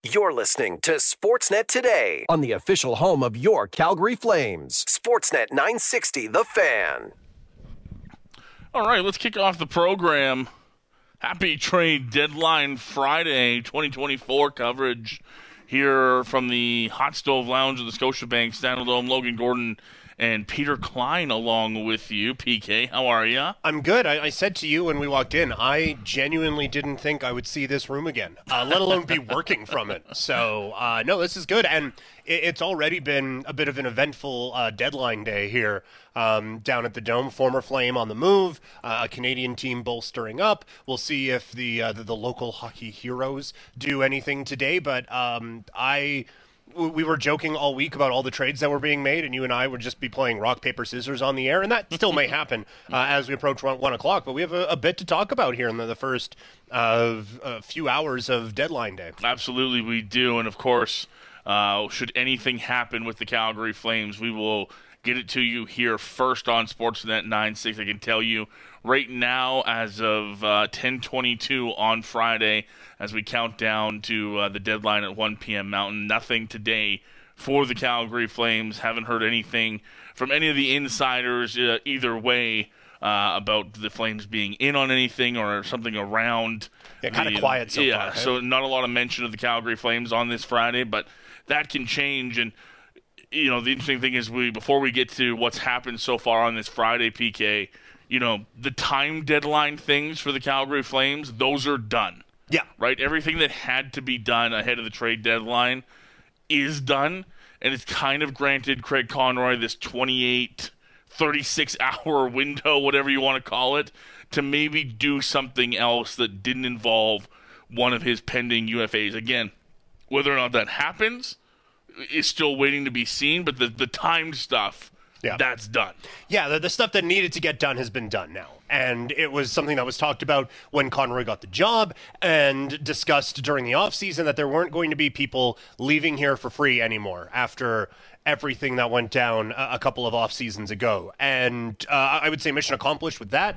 You're listening to Sportsnet Today on the official home of your Calgary Flames. Sportsnet 960, The Fan. All right, let's kick off the program. Happy Trade Deadline Friday 2024 coverage here from the Hot Stove Lounge of the Scotiabank Saddledome. Logan Gordon and Peter Klein along with you. PK, how are you? I'm good. I said to you when we walked in, I genuinely didn't think I would see this room again, let alone be working from it. So, no, this is good. And it's already been a bit of an eventful deadline day here down at the Dome. Former Flame on the move, a Canadian team bolstering up. We'll see if the local hockey heroes do anything today. But we were joking all week about all the trades that were being made, and you and I would just be playing rock, paper, scissors on the air, and that still may happen as we approach 1 o'clock. But we have a bit to talk about here in the first few hours of deadline day. Absolutely, we do. And, of course, should anything happen with the Calgary Flames, we will get it to you here first on Sportsnet 960. I can tell you right now, as of 10:22 on Friday, as we count down to the deadline at 1 p.m. Mountain, nothing today for the Calgary Flames. Haven't heard anything from any of the insiders either way about the Flames being in on anything or something around. Yeah, kind of quiet so far. Yeah, so not a lot of mention of the Calgary Flames on this Friday, but that can change. And you know, the interesting thing is before we get to what's happened so far on this Friday, PK, you know, the time deadline things for the Calgary Flames, those are done. Yeah. Right? Everything that had to be done ahead of the trade deadline is done, and it's kind of granted Craig Conroy this 28, 36-hour window, whatever you want to call it, to maybe do something else that didn't involve one of his pending UFAs. Again, whether or not that happens is still waiting to be seen, but the timed stuff, that's done. Yeah, the stuff that needed to get done has been done now. And it was something that was talked about when Conroy got the job and discussed during the offseason that there weren't going to be people leaving here for free anymore after everything that went down a couple of off seasons ago. And I would say mission accomplished with that.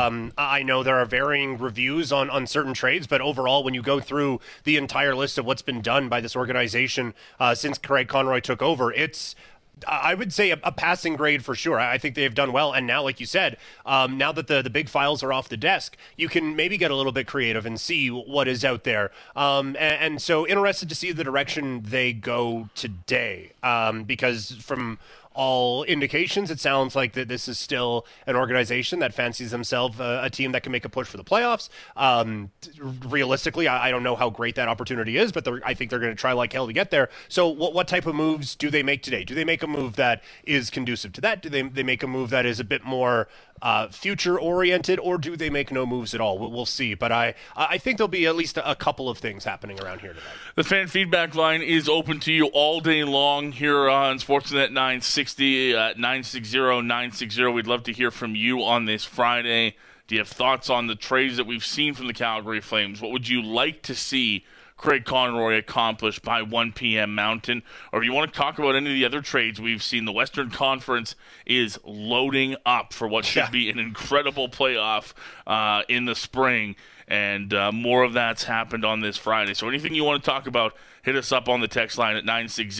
I know there are varying reviews on certain trades, but overall, when you go through the entire list of what's been done by this organization since Craig Conroy took over, it's I would say a passing grade for sure. I think they've done well. And now, like you said, now that the big files are off the desk, you can maybe get a little bit creative and see what is out there. And so interested to see the direction they go today, because from all indications, it sounds like that this is still an organization that fancies themselves a team that can make a push for the playoffs. Realistically, I don't know how great that opportunity is, but I think they're going to try like hell to get there. So what type of moves do they make today? Do they make a move that is conducive to that? Do they make a move that is a bit more future-oriented, or do they make no moves at all? We'll see. But I think there'll be at least a couple of things happening around here tonight. The fan feedback line is open to you all day long here on Sportsnet 960 at 960-960. We'd love to hear from you on this Friday. Do you have thoughts on the trades that we've seen from the Calgary Flames? What would you like to see Craig Conroy accomplished by 1 p.m. Mountain? Or if you want to talk about any of the other trades we've seen, the Western Conference is loading up for what should be an incredible playoff in the spring. And more of that's happened on this Friday. So anything you want to talk about, hit us up on the text line at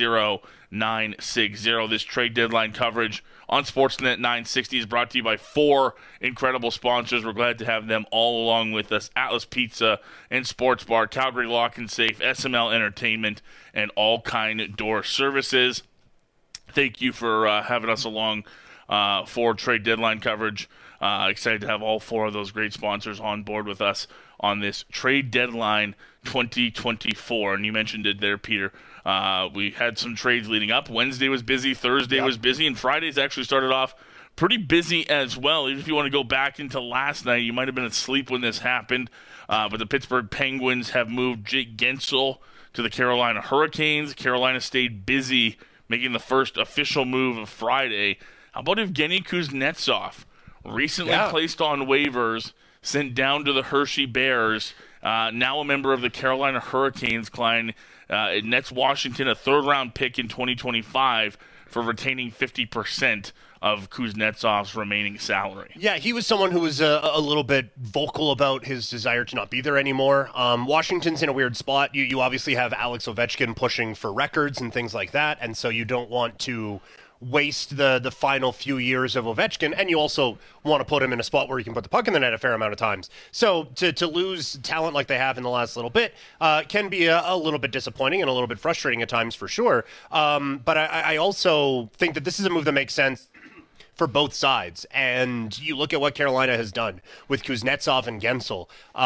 960-960. This trade deadline coverage on Sportsnet 960 is brought to you by 4 incredible sponsors. We're glad to have them all along with us: Atlas Pizza and Sports Bar, Calgary Lock and Safe, SML Entertainment, and All Kind Door Services. Thank you for having us along for trade deadline coverage. Excited to have all 4 of those great sponsors on board with us on this trade deadline 2024. And you mentioned it there, Peter. We had some trades leading up. Wednesday was busy, Thursday was busy, and Friday's actually started off pretty busy as well. Even if you want to go back into last night, you might have been asleep when this happened. But the Pittsburgh Penguins have moved Jake Gensel to the Carolina Hurricanes. Carolina stayed busy making the first official move of Friday. How about Evgeny Kuznetsov? Recently placed on waivers, sent down to the Hershey Bears, now a member of the Carolina Hurricanes. Klein nets Washington a third-round pick in 2025 for retaining 50% of Kuznetsov's remaining salary. Yeah, he was someone who was a little bit vocal about his desire to not be there anymore. Washington's in a weird spot. You obviously have Alex Ovechkin pushing for records and things like that, and so you don't want to waste the final few years of Ovechkin, and you also want to put him in a spot where you can put the puck in the net a fair amount of times. So to lose talent like they have in the last little bit can be a little bit disappointing and a little bit frustrating at times for sure. But I also think that this is a move that makes sense for both sides. And you look at what Carolina has done with Kuznetsov and Gensel.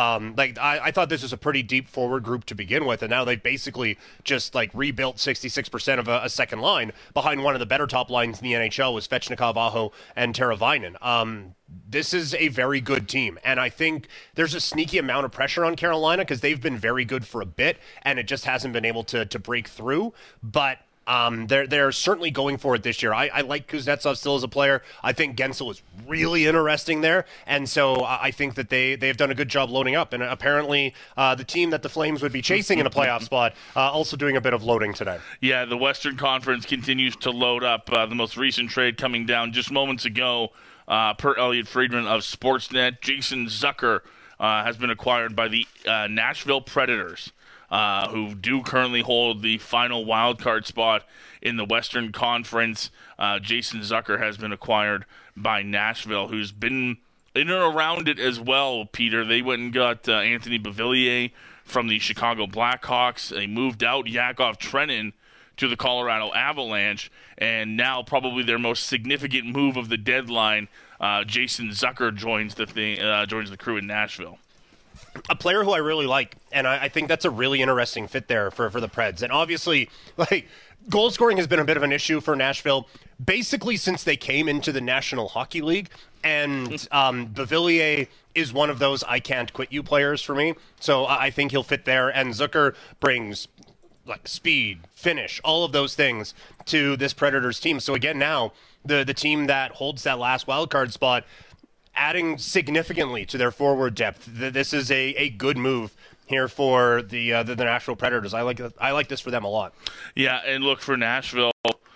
I thought this was a pretty deep forward group to begin with, and now they've basically just rebuilt 66% of a second line behind one of the better top lines in the NHL with Svechnikov, Aho, and Teravainen. This is a very good team, and I think there's a sneaky amount of pressure on Carolina because they've been very good for a bit, and it just hasn't been able to break through. But they're certainly going for it this year. I like Kuznetsov still as a player. I think Gensel is really interesting there, and so I think that they've done a good job loading up. And apparently, the team that the Flames would be chasing in a playoff spot also doing a bit of loading today. Yeah, the Western Conference continues to load up. The most recent trade coming down just moments ago, per Elliot Friedman of Sportsnet, Jason Zucker has been acquired by the Nashville Predators, who do currently hold the final wild card spot in the Western Conference. Jason Zucker has been acquired by Nashville, who's been in and around it as well, Peter. They went and got Anthony Beauvillier from the Chicago Blackhawks. They moved out Yakov Trenin to the Colorado Avalanche, and now probably their most significant move of the deadline, Jason Zucker joins the crew in Nashville. A player who I really like, and I think that's a really interesting fit there for the Preds. And obviously, goal scoring has been a bit of an issue for Nashville basically since they came into the National Hockey League. And Beauvillier is one of those I can't quit you players for me. So I think he'll fit there. And Zucker brings speed, finish, all of those things to this Predators team. So again, now the team that holds that last wild card spot, adding significantly to their forward depth. This is a good move here for the Nashville Predators. I like this for them a lot. Yeah, and look, for Nashville,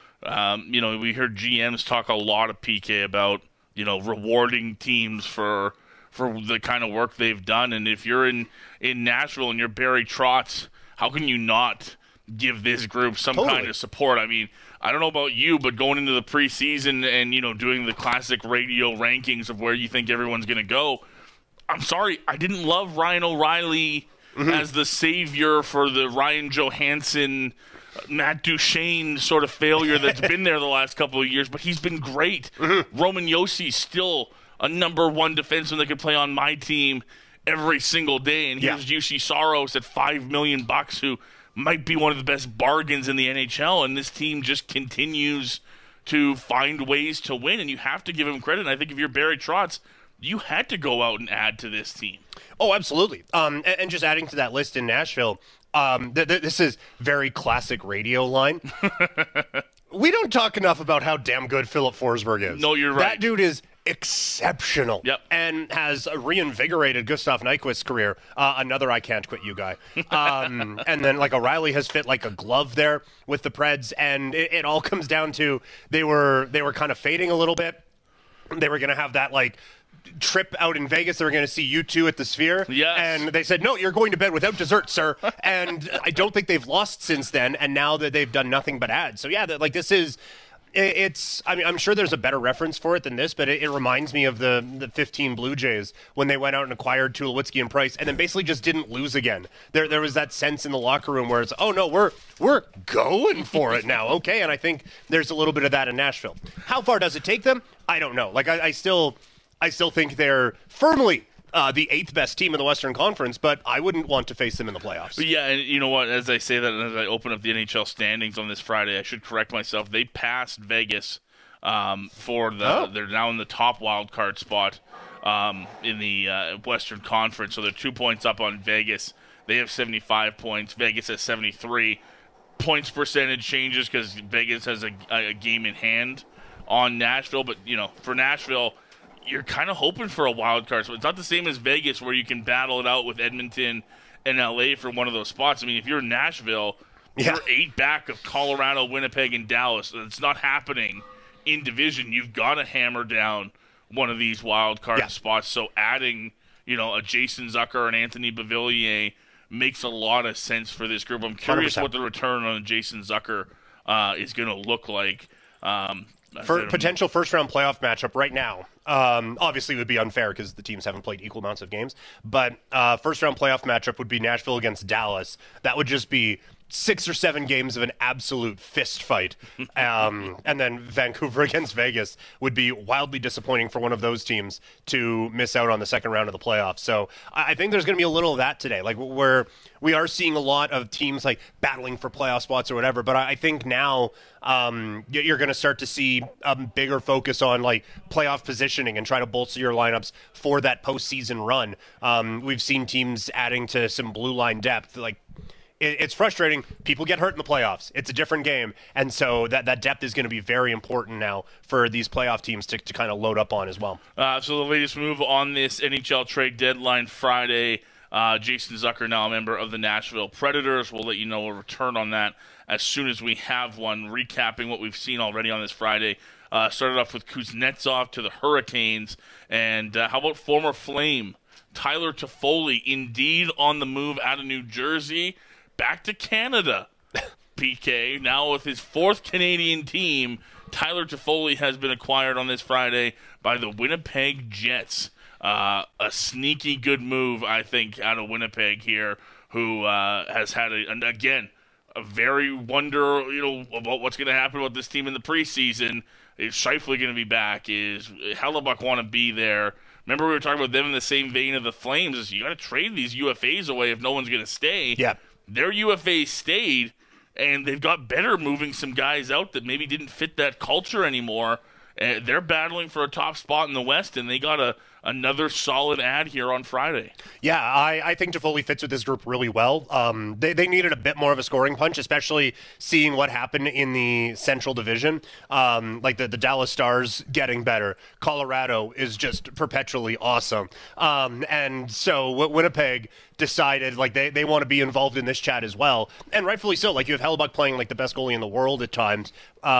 we heard GMs talk a lot of PK about rewarding teams for the kind of work they've done. And if you're in Nashville and you're Barry Trotz, how can you not give this group some kind of support? I mean, I don't know about you, but going into the preseason and, doing the classic radio rankings of where you think everyone's going to go, I'm sorry, I didn't love Ryan O'Reilly as the savior for the Ryan Johansson, Matt Duchene sort of failure that's been there the last couple of years, but he's been great. Roman Josi still a number one defenseman that could play on my team every single day, and here's UC Saros at $5 million, who might be one of the best bargains in the NHL, and this team just continues to find ways to win, and you have to give him credit. And I think if you're Barry Trotz, you had to go out and add to this team. Oh, absolutely. And just adding to that list in Nashville, this is very classic radio line. We don't talk enough about how damn good Philip Forsberg is. No, you're right. That dude is exceptional. Yep. And has reinvigorated Gustav Nyquist's career, another I can't quit you guy. And then O'Reilly has fit like a glove there with the Preds, and it all comes down to they were kind of fading a little bit. They were going to have that trip out in Vegas. They were going to see U2 at the Sphere. Yes. And they said, no, you're going to bed without dessert, sir. And I don't think they've lost since then. And now that they've done nothing but add. So yeah, this is, I'm sure there's a better reference for it than this, but it reminds me of the 15 Blue Jays when they went out and acquired Tulowitzki and Price and then basically just didn't lose again. There was that sense in the locker room where it's, oh no, we're going for it now. Okay. And I think there's a little bit of that in Nashville. How far does it take them? I don't know. I still think they're firmly the 8th best team in the Western Conference, but I wouldn't want to face them in the playoffs. But yeah, and you know what? As I say that and as I open up the NHL standings on this Friday, I should correct myself. They passed Vegas they're now in the top wild card spot in the Western Conference, so they're 2 points up on Vegas. They have 75 points. Vegas has 73. Points percentage changes because Vegas has a game in hand on Nashville, but for Nashville, you're kind of hoping for a wild card. So it's not the same as Vegas where you can battle it out with Edmonton and LA for one of those spots. I mean, if you're in Nashville, you're 8 back of Colorado, Winnipeg, and Dallas. It's not happening in division, you've got to hammer down one of these wild card spots. So adding, a Jason Zucker and Anthony Beauvillier makes a lot of sense for this group. I'm curious 100%. what the return on Jason Zucker is going to look like. For potential first-round playoff matchup right now, obviously it would be unfair because the teams haven't played equal amounts of games, but first-round playoff matchup would be Nashville against Dallas. That would just be 6 or 7 games of an absolute fist fight. And then Vancouver against Vegas would be wildly disappointing for one of those teams to miss out on the second round of the playoffs. So I think there's going to be a little of that today. Like we are seeing a lot of teams like battling for playoff spots or whatever, but I think now you're going to start to see a bigger focus on like playoff positioning and try to bolster your lineups for that postseason run. We've seen teams adding to some blue line depth. Like, it's frustrating. People get hurt in the playoffs. It's a different game. And so that depth is going to be very important now for these playoff teams to kind of load up on as well. So the latest move on this NHL trade deadline Friday, Jason Zucker, now a member of the Nashville Predators. We'll let you know a return on that as soon as we have one. Recapping what we've seen already on this Friday. Started off with Kuznetsov to the Hurricanes. And how about former Flame Tyler Toffoli, indeed on the move out of New Jersey back to Canada. PK, now with his 4th Canadian team, Tyler Toffoli has been acquired on this Friday by the Winnipeg Jets. A sneaky good move, I think, out of Winnipeg here, who has had, a very wonder, about what's going to happen with this team in the preseason. Is Scheifele going to be back? Is Hellebuck want to be there? Remember we were talking about them in the same vein of the Flames. Is you got to trade these UFAs away if no one's going to stay. Yeah. Their UFAs stayed, and they've got better moving some guys out that maybe didn't fit that culture anymore. They're battling for a top spot in the West, and they got another solid ad here on Friday. Yeah, I think Toffoli fits with this group really well. They needed a bit more of a scoring punch, especially seeing what happened in the Central Division. Like the Dallas Stars getting better. Colorado is just perpetually awesome. And so Winnipeg decided like they want to be involved in this chat as well. And rightfully so. Like you have Hellebuck playing like the best goalie in the world at times.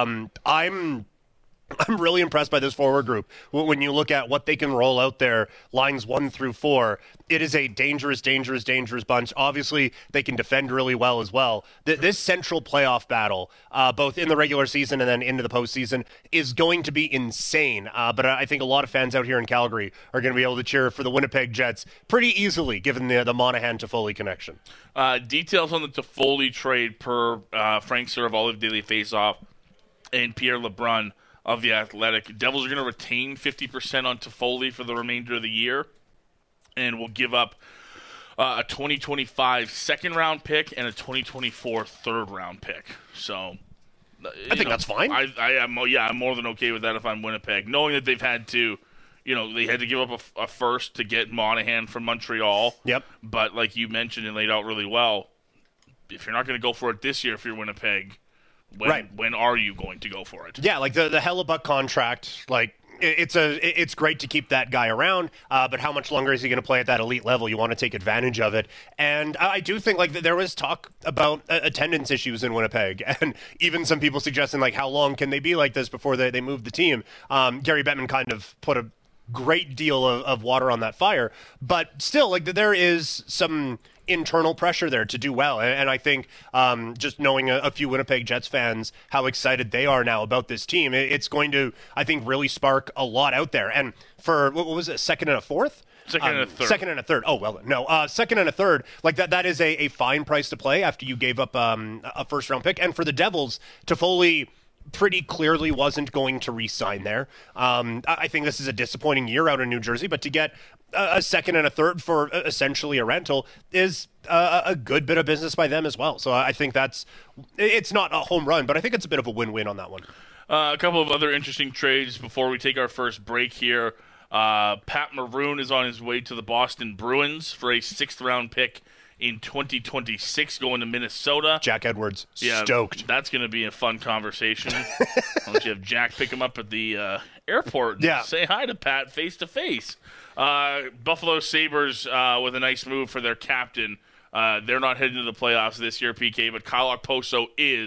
I'm really impressed by this forward group. When you look at what they can roll out there, lines 1 through 4, it is a dangerous bunch. Obviously, they can defend really well as well. This central playoff battle, both in the regular season and then into the postseason, is going to be insane. But I think a lot of fans out here in Calgary are going to be able to cheer for the Winnipeg Jets pretty easily, given the Monahan-Toffoli connection. Details on the Toffoli trade per Frank Sur of Olive Daily Faceoff and Pierre LeBrun of The Athletic. Devils are going to retain 50% on Toffoli for the remainder of the year and will give up a 2025 second-round pick and a 2024 third-round pick. So I think that's fine. I'm more than okay with that if I'm Winnipeg, knowing that they've had to, they had to give up a first to get Monahan from Montreal. Yep. But like you mentioned and laid out really well, if you're not going to go for it this year if you're Winnipeg, when are you going to go for it? Yeah, like the Hellebuck contract, like it's great to keep that guy around, but how much longer is he going to play at that elite level? You want to take advantage of it. And I do think like there was talk about attendance issues in Winnipeg, and even some people suggesting like how long can they be like this before they move the team. Gary Bettman kind of put a great deal of water on that fire, but still like there is some internal pressure there to do well. And I think just knowing a few Winnipeg Jets fans, how excited they are now about this team, it's going to, I think, really spark a lot out there. And for, what was it, second and a fourth? Second and a third. Second and a third. Oh, well, no. Second and a third. Like that is a fine price to play after you gave up a first-round pick. And for the Devils, Toffoli pretty clearly wasn't going to re-sign there. I think this is a disappointing year out in New Jersey, but to get a second and a third for essentially a rental is a good bit of business by them as well. So I think it's not a home run, but I think it's a bit of a win-win on that one. A couple of other interesting trades before we take our first break here. Pat Maroon is on his way to the Boston Bruins for a 6th-round pick in 2026 going to Minnesota. Jack Edwards, stoked. That's going to be a fun conversation. Why don't you have Jack pick him up at the airport and say hi to Pat face-to-face. Buffalo Sabres with a nice move for their captain. They're not heading to the playoffs this year, PK, but Kyle Okposo is.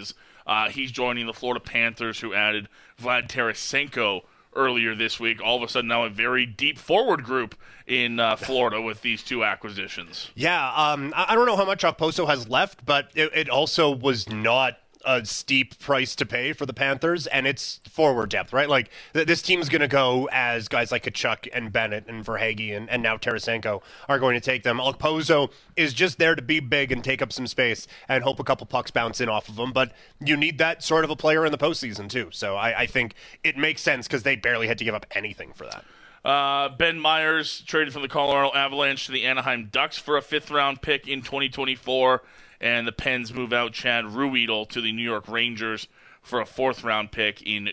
He's joining the Florida Panthers, who added Vlad Tarasenko earlier this week. All of a sudden now a very deep forward group in Florida with these two acquisitions. Yeah, I don't know how much Okposo has left, but it also was not a steep price to pay for the Panthers, and it's forward depth, right? Like, this team's going to go as guys like Kachuk and Bennett and Verhaeghe and now Tarasenko are going to take them. Okposo is just there to be big and take up some space and hope a couple pucks bounce in off of him, but you need that sort of a player in the postseason, too. So I think it makes sense because they barely had to give up anything for that. Ben Myers traded from the Colorado Avalanche to the Anaheim Ducks for a 5th-round pick in 2024. And the Pens move out Chad Ruhwedel to the New York Rangers for a 4th-round pick in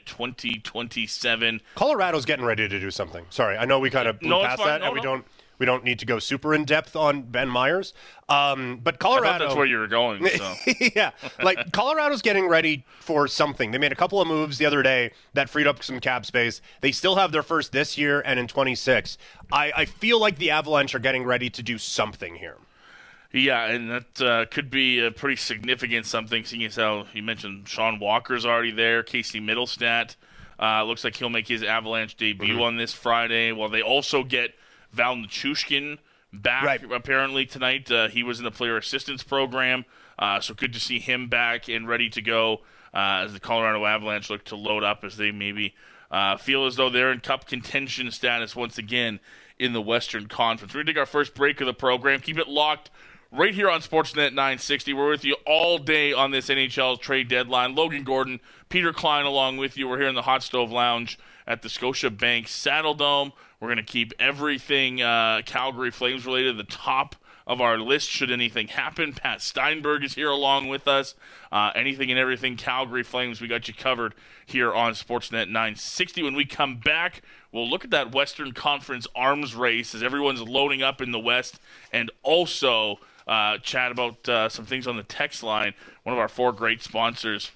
2027. Colorado's getting ready to do something. Sorry, I know we kind of blew past that, and we don't need to go super in depth on Ben Myers. But Colorado, I thought that's where you were going. So. Yeah, like Colorado's getting ready for something. They made a couple of moves the other day that freed up some cap space. They still have their first this year and in 26. I feel like the Avalanche are getting ready to do something here. Yeah, and that could be a pretty significant something, seeing as how you mentioned Sean Walker's already there. Casey Middlestat looks like he'll make his Avalanche debut on this Friday. Well, they also get Val Nichushkin back apparently tonight. He was in the player assistance program, so good to see him back and ready to go as the Colorado Avalanche look to load up as they maybe feel as though they're in cup contention status once again in the Western Conference. We're going to take our first break of the program. Keep it locked right here on Sportsnet 960. We're with you all day on this NHL trade deadline. Logan Gordon, Peter Klein along with you. We're here in the Hot Stove Lounge at the Scotiabank Saddledome. We're going to keep everything Calgary Flames related at the top of our list should anything happen. Pat Steinberg is here along with us. Anything and everything Calgary Flames, we got you covered here on Sportsnet 960. When we come back, we'll look at that Western Conference arms race as everyone's loading up in the West, and also chat about some things on the text line, one of our 4 great sponsors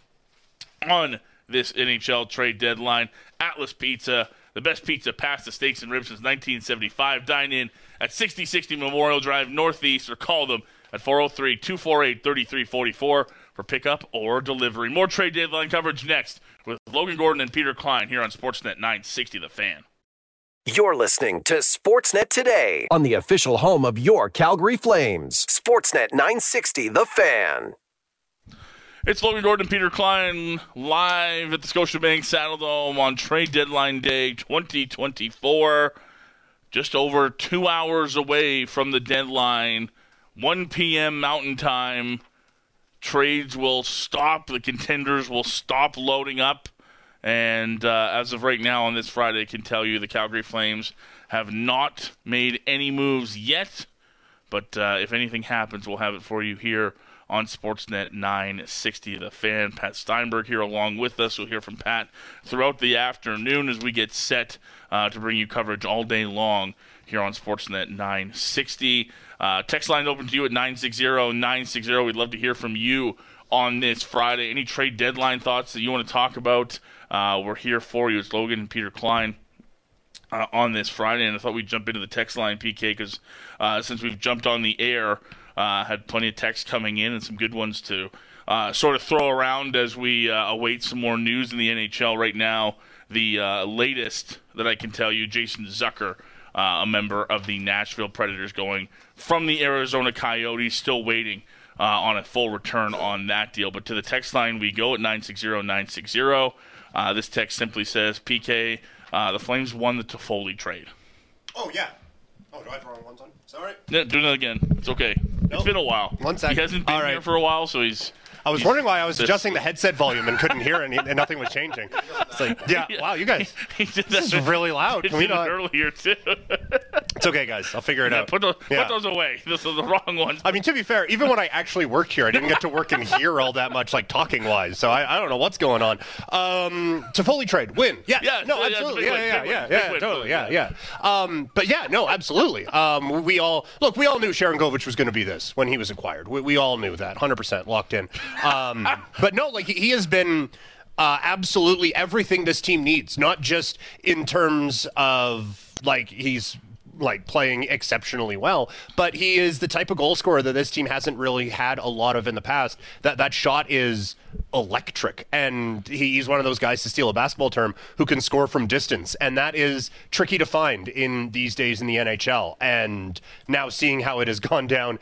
on this NHL trade deadline. Atlas Pizza, the best pizza, pasta, steaks, and ribs since 1975. Dine in at 6060 Memorial Drive Northeast, or call them at 403-248-3344 for pickup or delivery. More trade deadline coverage next with Logan Gordon and Peter Klein here on Sportsnet 960 The Fan. You're listening to Sportsnet Today on the official home of your Calgary Flames. Sportsnet 960 The Fan. It's Logan Gordon and Peter Klein live at the Scotiabank Saddledome on trade deadline day 2024. Just over 2 hours away from the deadline, 1 p.m. Mountain Time. Trades will stop. The contenders will stop loading up. And as of right now on this Friday, I can tell you the Calgary Flames have not made any moves yet. But if anything happens, we'll have it for you here on Sportsnet 960 The Fan. Pat Steinberg here along with us. We'll hear from Pat throughout the afternoon as we get set to bring you coverage all day long here on Sportsnet 960. Text line open to you at 960-960. We'd love to hear from you on this Friday. Any trade deadline thoughts that you want to talk about, we're here for you. It's Logan and Peter Klein on this Friday, and I thought we'd jump into the text line, PK, because since we've jumped on the air, had plenty of texts coming in and some good ones to sort of throw around as we await some more news in the NHL right now. The latest that I can tell you, Jason Zucker, a member of the Nashville Predators, going from the Arizona Coyotes, still waiting on a full return on that deal. But to the text line we go at 960-960. This text simply says, PK, the Flames won the Toffoli trade. Oh, yeah. Oh, do I have the wrong one time? Sorry. Yeah, do that again. It's okay. Nope. It's been a while. 1 second. He hasn't been here for a while, so he's... I was wondering why I was adjusting the headset volume and couldn't hear any, and nothing was changing. It's like, yeah, wow, you guys, this is really loud. Can we not? Earlier too. It's okay, guys. I'll figure it out. Put those away. Those are the wrong ones. I mean, to be fair, even when I actually worked here, I didn't get to work in here all that much, like talking-wise. So I don't know what's going on. Toffoli trade, win. Yeah, no, absolutely. Yeah, totally. Yeah. But yeah, no, absolutely. We all knew Sharon Govich was going to be this when he was acquired. We all knew that, 100% locked in. But no, like he has been absolutely everything this team needs, not just in terms of like he's like playing exceptionally well, but he is the type of goal scorer that this team hasn't really had a lot of in the past. That shot is electric. And he's one of those guys, to steal a basketball term, who can score from distance. And that is tricky to find in these days in the NHL. And now seeing how it has gone down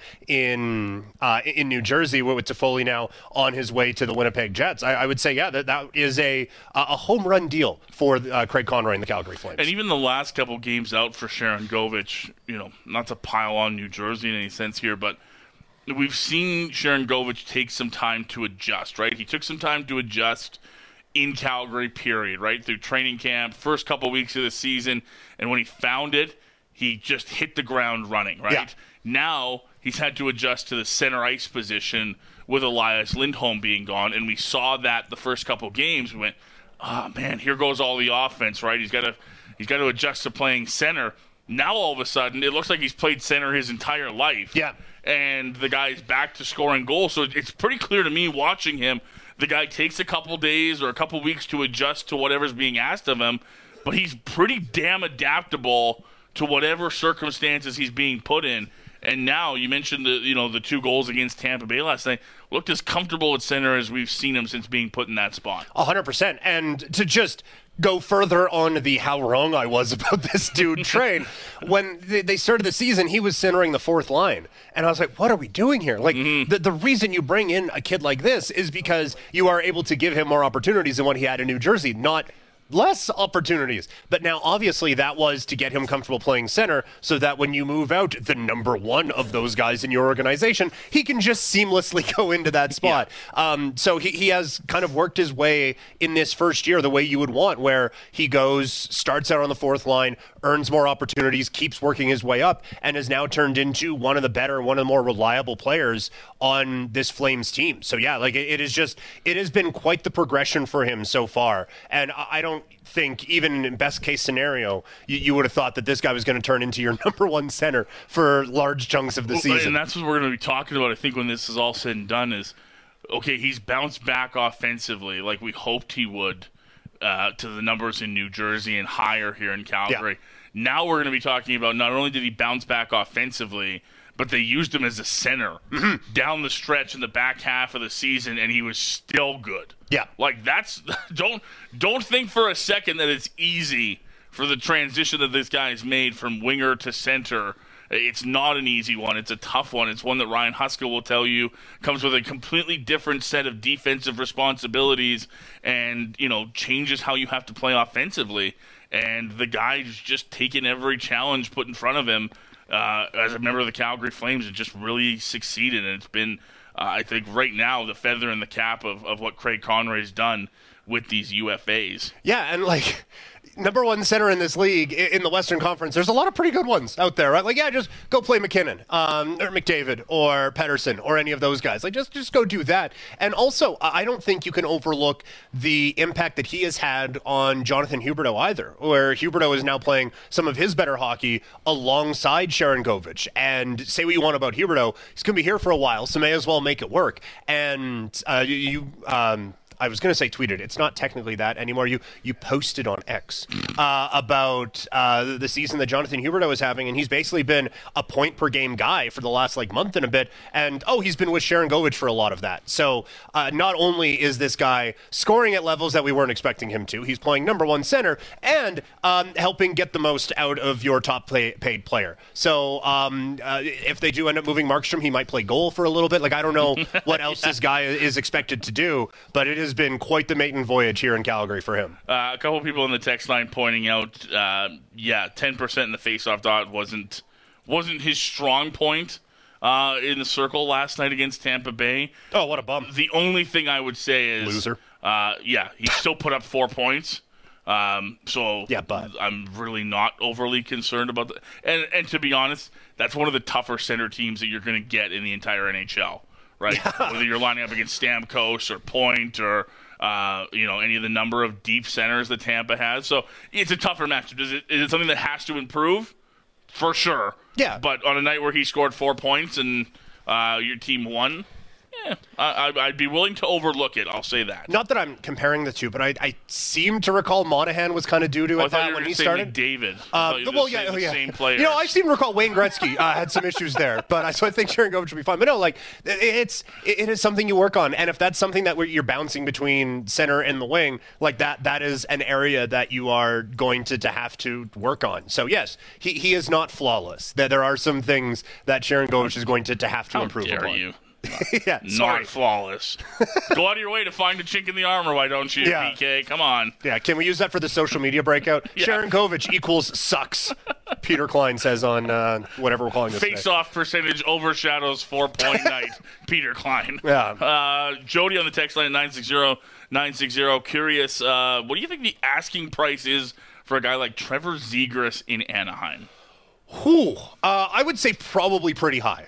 in New Jersey with Toffoli now on his way to the Winnipeg Jets, I would say, yeah, that is a home run deal for Craig Conroy and the Calgary Flames. And even the last couple games out for Sharangovich, not to pile on New Jersey in any sense here, but we've seen Sharangovich take some time to adjust, right? He took some time to adjust in Calgary, period, right? Through training camp, first couple weeks of the season, and when he found it, he just hit the ground running, right? Yeah. Now he's had to adjust to the center ice position with Elias Lindholm being gone, and we saw that the first couple games. We went, oh man, here goes all the offense, right? He's got to adjust to playing center. Now all of a sudden, it looks like he's played center his entire life. Yeah. And the guy's back to scoring goals. So it's pretty clear to me watching him, the guy takes a couple days or a couple weeks to adjust to whatever's being asked of him, but he's pretty damn adaptable to whatever circumstances he's being put in. And now you mentioned the 2 goals against Tampa Bay last night. Looked as comfortable at center as we've seen him since being put in that spot. 100%. And to just go further on the how wrong I was about this dude train, when they started the season, he was centering the 4th line. And I was like, what are we doing here? Like, the reason you bring in a kid like this is because you are able to give him more opportunities than what he had in New Jersey, not less opportunities. But now, obviously, that was to get him comfortable playing center so that when you move out the number 1 of those guys in your organization, he can just seamlessly go into that spot. Yeah. So he has kind of worked his way in this first year the way you would want, where he starts out on the 4th line, earns more opportunities, keeps working his way up, and has now turned into one of the more reliable players on this Flames team. So yeah, like it has been quite the progression for him so far. And I don't think, even in best case scenario, you would have thought that this guy was going to turn into your number 1 center for large chunks of the season. And that's what we're going to be talking about, I think, when this is all said and done, is, okay, he's bounced back offensively like we hoped he would to the numbers in New Jersey and higher here in Calgary. Yeah. Now we're going to be talking about not only did he bounce back offensively, but they used him as a center down the stretch in the back half of the season, and he was still good. Yeah. Like, that's don't think for a second that it's easy for the transition that this guy's made from winger to center. It's not an easy one. It's a tough one. It's one that Ryan Huska will tell you comes with a completely different set of defensive responsibilities and, changes how you have to play offensively. And the guy's just taken every challenge put in front of him as a member of the Calgary Flames and just really succeeded. And it's been, I think, right now the feather in the cap of what Craig Conroy's done with these UFAs. Yeah, and like, number 1 center in this league in the Western Conference, there's a lot of pretty good ones out there, right? Like, yeah, just go play McKinnon or McDavid or Pettersson or any of those guys. Like, just go do that. And also, I don't think you can overlook the impact that he has had on Jonathan Huberdeau either, where Huberdeau is now playing some of his better hockey alongside Sharangovich. And say what you want about Huberdeau, he's going to be here for a while, so may as well make it work. And I was going to say tweeted. It's not technically that anymore. You posted on X about the season that Jonathan Huberdeau is having, and he's basically been a point-per-game guy for the last month and a bit. And, he's been with Sharangovich for a lot of that. So not only is this guy scoring at levels that we weren't expecting him to, he's playing number 1 center and helping get the most out of your top-paid player. So if they do end up moving Markstrom, he might play goal for a little bit. Like, I don't know what else this guy is expected to do, but it has been quite the maiden voyage here in Calgary for him. A couple of people in the text line pointing out, 10% in the faceoff dot wasn't his strong point in the circle last night against Tampa Bay. Oh, what a bum. The only thing I would say is... Loser. He still put up 4 points. But I'm really not overly concerned about that. And to be honest, that's one of the tougher center teams that you're going to get in the entire NHL. Right, yeah. Whether you're lining up against Stamkos or Point or any of the number of deep centers that Tampa has, so it's a tougher matchup. Is it something that has to improve? For sure. Yeah. But on a night where he scored 4 points and your team won, I'd be willing to overlook it. I'll say that. Not that I'm comparing the two, but I seem to recall Monahan was kind of due to it that when he started. David. Same players. I seem to recall Wayne Gretzky had some issues there, but so I think Sharangovich would be fine. But no, like it is something you work on, and if that's something that you're bouncing between center and the wing, like that is an area that you are going to have to work on. So yes, he is not flawless. There are some things that Sharangovich is going to have to improve upon. How dare you? Yeah, not flawless. Go out of your way to find a chink in the armor, why don't you, PK? Come on. Yeah, can we use that for the social media breakout? Sharangovich equals sucks, Peter Klein says on whatever we're calling this. Face-off percentage overshadows 4-point night, Peter Klein. Yeah. Jody on the text line at 960, curious, what do you think the asking price is for a guy like Trevor Zegras in Anaheim? I would say probably pretty high.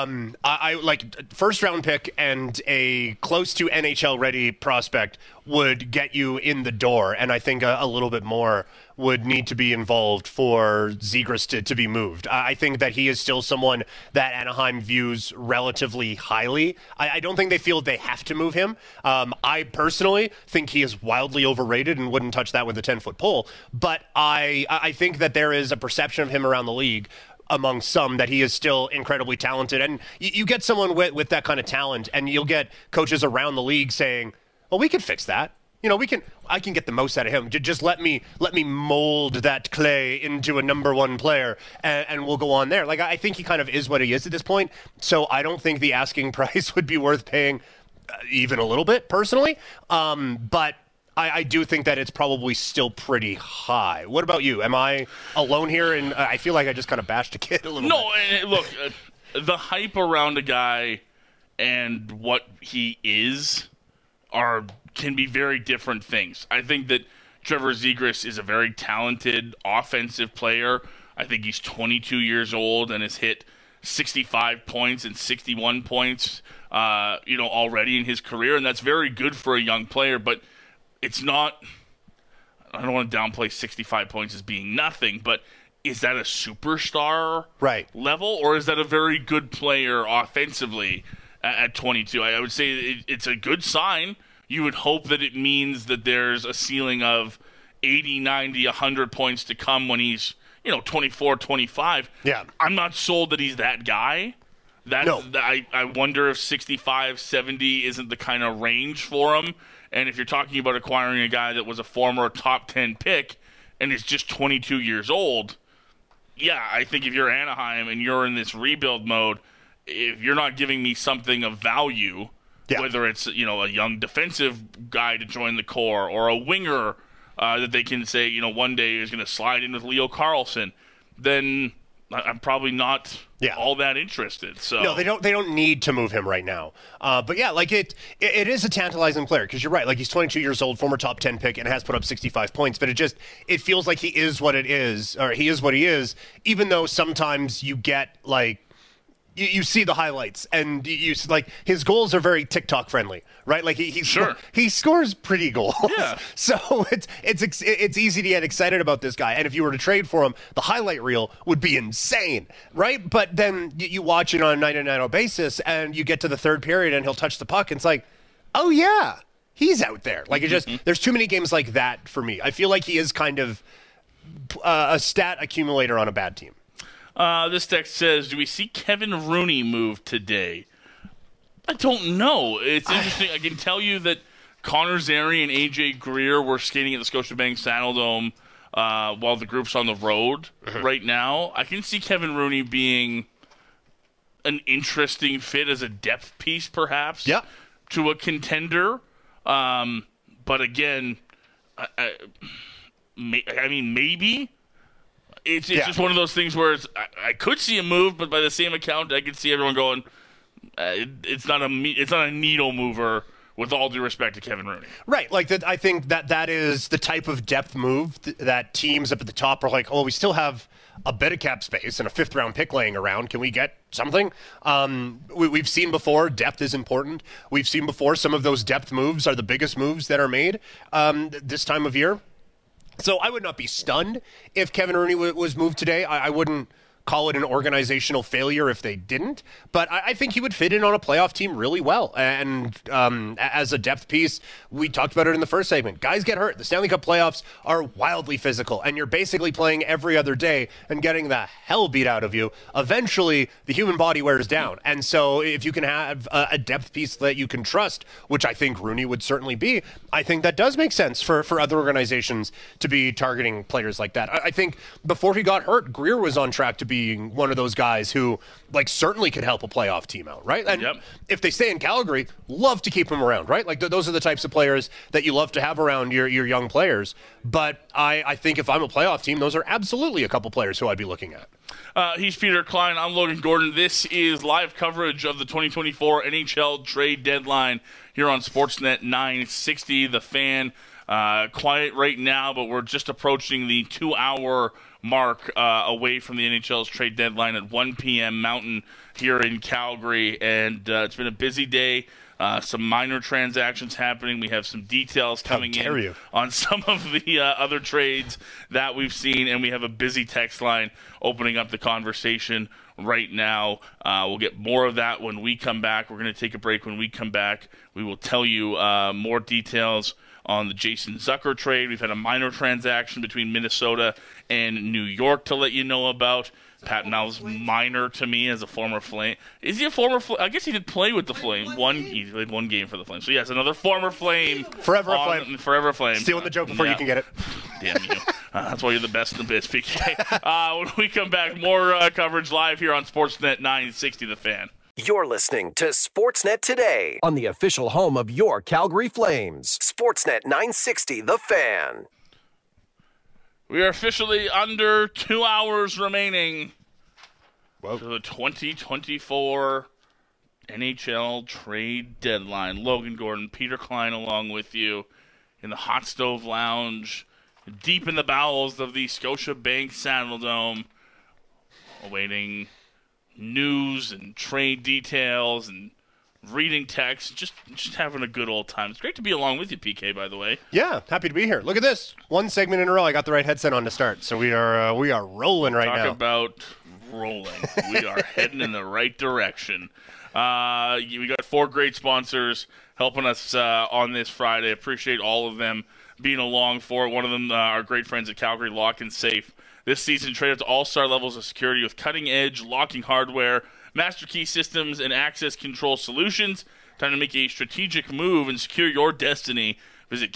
I like first round pick and a close to NHL ready prospect would get you in the door, and I think a little bit more would need to be involved for Zegras to be moved. I think that he is still someone that Anaheim views relatively highly. I don't think they feel they have to move him. I personally think he is wildly overrated and wouldn't touch that with a 10-foot pole, but I think that there is a perception of him around the league among some that he is still incredibly talented. And you get someone with that kind of talent, and you'll get coaches around the league saying, well, we can fix that. I can get the most out of him. Just let me mold that clay into a number one player, and we'll go on there. Like, I think he kind of is what he is at this point. So I don't think the asking price would be worth paying even a little bit personally. But I do think that it's probably still pretty high. What about you? Am I alone here? And I feel like I just kind of bashed a kid a little bit. No, look, the hype around a guy and what he is can be very different things. I think that Trevor Zegras is a very talented offensive player. I think he's 22 years old and has hit 65 points and 61 points, already in his career, and that's very good for a young player. But it's not. I don't want to downplay 65 points as being nothing, but is that a superstar level, or is that a very good player offensively at 22? I would say it's a good sign. You would hope that it means that there's a ceiling of 80, 90, 100 points to come when he's, 24, 25. Yeah. I'm not sold that he's that guy. No. I wonder if 65, 70 isn't the kind of range for him. And if you're talking about acquiring a guy that was a former top 10 pick and is just 22 years old, I think if you're Anaheim and you're in this rebuild mode, if you're not giving me something of value, whether it's a young defensive guy to join the core or a winger that they can say one day is going to slide in with Leo Carlson, then I'm probably not all that interested. So no, they don't need to move him right now. But it is a tantalizing player because you're right. Like, he's 22 years old, former top 10 pick, and has put up 65 points. But it feels like he is what it is, or he is what he is. Even though sometimes you get you see the highlights, and you like his goals are very TikTok friendly, right? Like he scores pretty goals. Yeah. So it's easy to get excited about this guy. And if you were to trade for him, the highlight reel would be insane, right? But then you watch it on a night-to-night basis, and you get to the third period, and he'll touch the puck, and it's like, oh yeah, he's out there. Like, there's too many games like that for me. I feel like he is kind of a stat accumulator on a bad team. This text says, do we see Kevin Rooney move today? I don't know. It's interesting. I can tell you that Connor Zary and AJ Greer were skating at the Scotiabank Saddledome while the group's on the road right now. I can see Kevin Rooney being an interesting fit as a depth piece, perhaps, to a contender. But again, maybe. It's just one of those things where I could see a move, but by the same account, I could see everyone going, it's not a needle mover, with all due respect to Kevin Rooney. Right. Like, I think that is the type of depth move that teams up at the top are like, oh, we still have a bit of cap space and a fifth-round pick laying around. Can we get something? We've seen before depth is important. We've seen before some of those depth moves are the biggest moves that are made this time of year. So I would not be stunned if Kevin Rooney was moved today. I wouldn't call it an organizational failure if they didn't, but I think he would fit in on a playoff team really well. And as a depth piece, we talked about it in the first segment. Guys get hurt. The Stanley Cup playoffs are wildly physical, and you're basically playing every other day and getting the hell beat out of you. Eventually, the human body wears down. And so if you can have a depth piece that you can trust, which I think Rooney would certainly be, I think that does make sense for other organizations to be targeting players like that. I think before he got hurt, Greer was on track to being one of those guys who certainly could help a playoff team out, right? And if they stay in Calgary, love to keep him around, right? Those are the types of players that you love to have around your young players. But I think if I'm a playoff team, those are absolutely a couple players who I'd be looking at. He's Peter Klein. I'm Logan Gordon. This is live coverage of the 2024 NHL trade deadline here on Sportsnet 960. The Fan. Quiet right now, but we're just approaching the 2-hour mark away from the NHL's trade deadline at 1 p.m. Mountain here in Calgary. And it's been a busy day. Some minor transactions happening. We have some details coming in on some of the other trades that we've seen, and we have a busy text line opening up the conversation right now. We'll get more of that when we come back. We're going to take a break. When we come back, we will tell you more details on the Jason Zucker trade. We've had a minor transaction between Minnesota and New York to let you know about. Pat Now's minor to me as a former Flame. Is he a former Flame? I guess he did play with the Flame. He played one game for the Flame. So, yes, another former Flame. Forever a Flame. Forever Flame. Stealing the joke before you can get it. Damn you. That's why you're the best in the biz, PK. When we come back, more coverage live here on Sportsnet 960 The Fan. You're listening to Sportsnet Today on the official home of your Calgary Flames. Sportsnet 960 The Fan. We are officially under 2 hours remaining to the 2024 NHL trade deadline. Logan Gordon, Peter Klein along with you in the Hot Stove Lounge, deep in the bowels of the Scotiabank Saddledome, awaiting news and trade details and reading text, just having a good old time. It's great to be along with you, PK, by the way. Yeah, happy to be here. Look at this. One segment in a row. I got the right headset on to start, so we are rolling right now. Talk about rolling. We are heading in the right direction. We got 4 great sponsors helping us on this Friday. Appreciate all of them being along for it. One of them, our great friends at Calgary Lock and Safe. This season, trade up to all-star levels of security with cutting-edge locking hardware, master key systems, and access control solutions. Time to make a strategic move and secure your destiny. Visit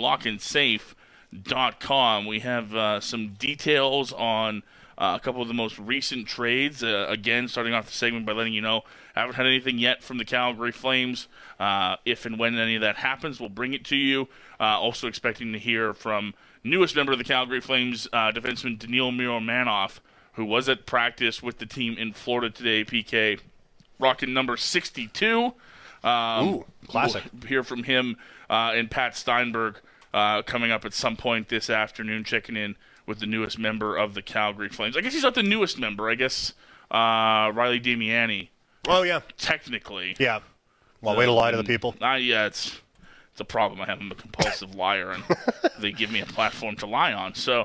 CalgaryLockandSafe.com. We have some details on a couple of the most recent trades. Again, starting off the segment by letting you know, I haven't had anything yet from the Calgary Flames. If and when any of that happens, we'll bring it to you. Also expecting to hear from newest member of the Calgary Flames, defenseman Daniil Miromanov, who was at practice with the team in Florida today, PK, rocking number 62. Ooh, classic. We'll hear from him and Pat Steinberg coming up at some point this afternoon, checking in with the newest member of the Calgary Flames. I guess he's not the newest member. I guess Riley Damiani. Oh, yeah. Technically. Yeah. Well, way to lie to the people. Yeah, it's a problem. I have. I'm a compulsive liar, and they give me a platform to lie on. So,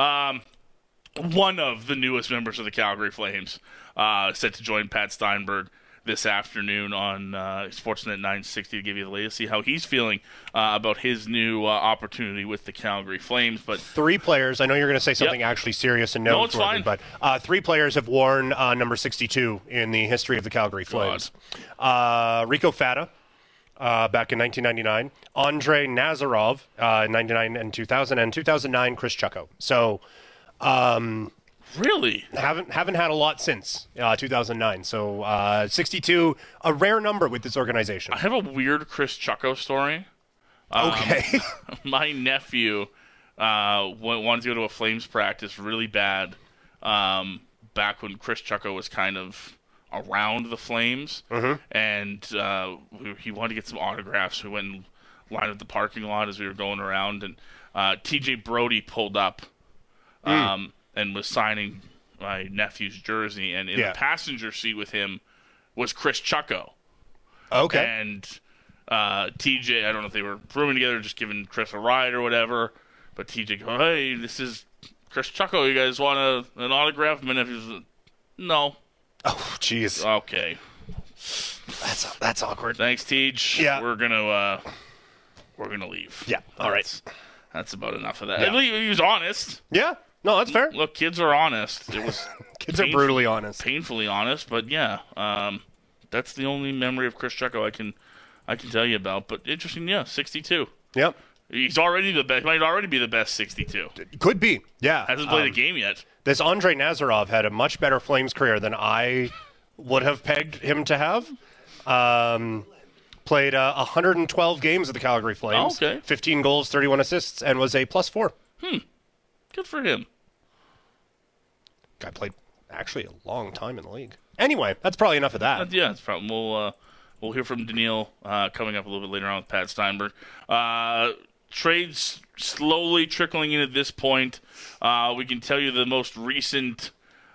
one of the newest members of the Calgary Flames set to join Pat Steinberg this afternoon on Sportsnet 960 to give you the latest, see how he's feeling about his new opportunity with the Calgary Flames. But 3 players, I know you're going to say something actually serious and no, it's fine. But 3 players have worn number 62 in the history of the Calgary Flames. Rico Fata, back in 1999, Andrei Nazarov in 99 and 2000, and 2009 Chris Chucko. So really haven't had a lot since 2009. So 62, a rare number with this organization. I have a weird Chris Chucko story. Okay. My nephew wanted to go to a Flames practice really bad back when Chris Chucko was kind of around the Flames, and he wanted to get some autographs. We went and lined up the parking lot as we were going around, and TJ Brody pulled up and was signing my nephew's jersey, and in the passenger seat with him was Chris Chucko. Okay. And TJ, I don't know if they were rooming together, just giving Chris a ride or whatever, but TJ goes, "Hey, this is Chris Chucko. You guys want an autograph?" My nephew's No. Oh, jeez. Okay. That's awkward. Thanks, Tej. Yeah. We're gonna leave. Yeah. All right. That's about enough of that. Yeah. At least he was honest. Yeah. No, that's fair. Look, kids are honest. It was Kids are brutally honest. painfully honest. But yeah, that's the only memory of Chris Checo I can tell you about. But interesting, yeah, 62. Yep. He's already the best. Might already be the best 62. Could be. Yeah. Hasn't played a game yet. This Andrei Nazarov had a much better Flames career than I would have pegged him to have. Played 112 games with the Calgary Flames. Oh, okay. 15 goals, 31 assists, and was a +4. Good for him. Guy played actually a long time in the league. Anyway, that's probably enough of that. Yeah, it's probably we'll hear from Daniil coming up a little bit later on with Pat Steinberg. Trades slowly trickling in at this point. We can tell you the most recent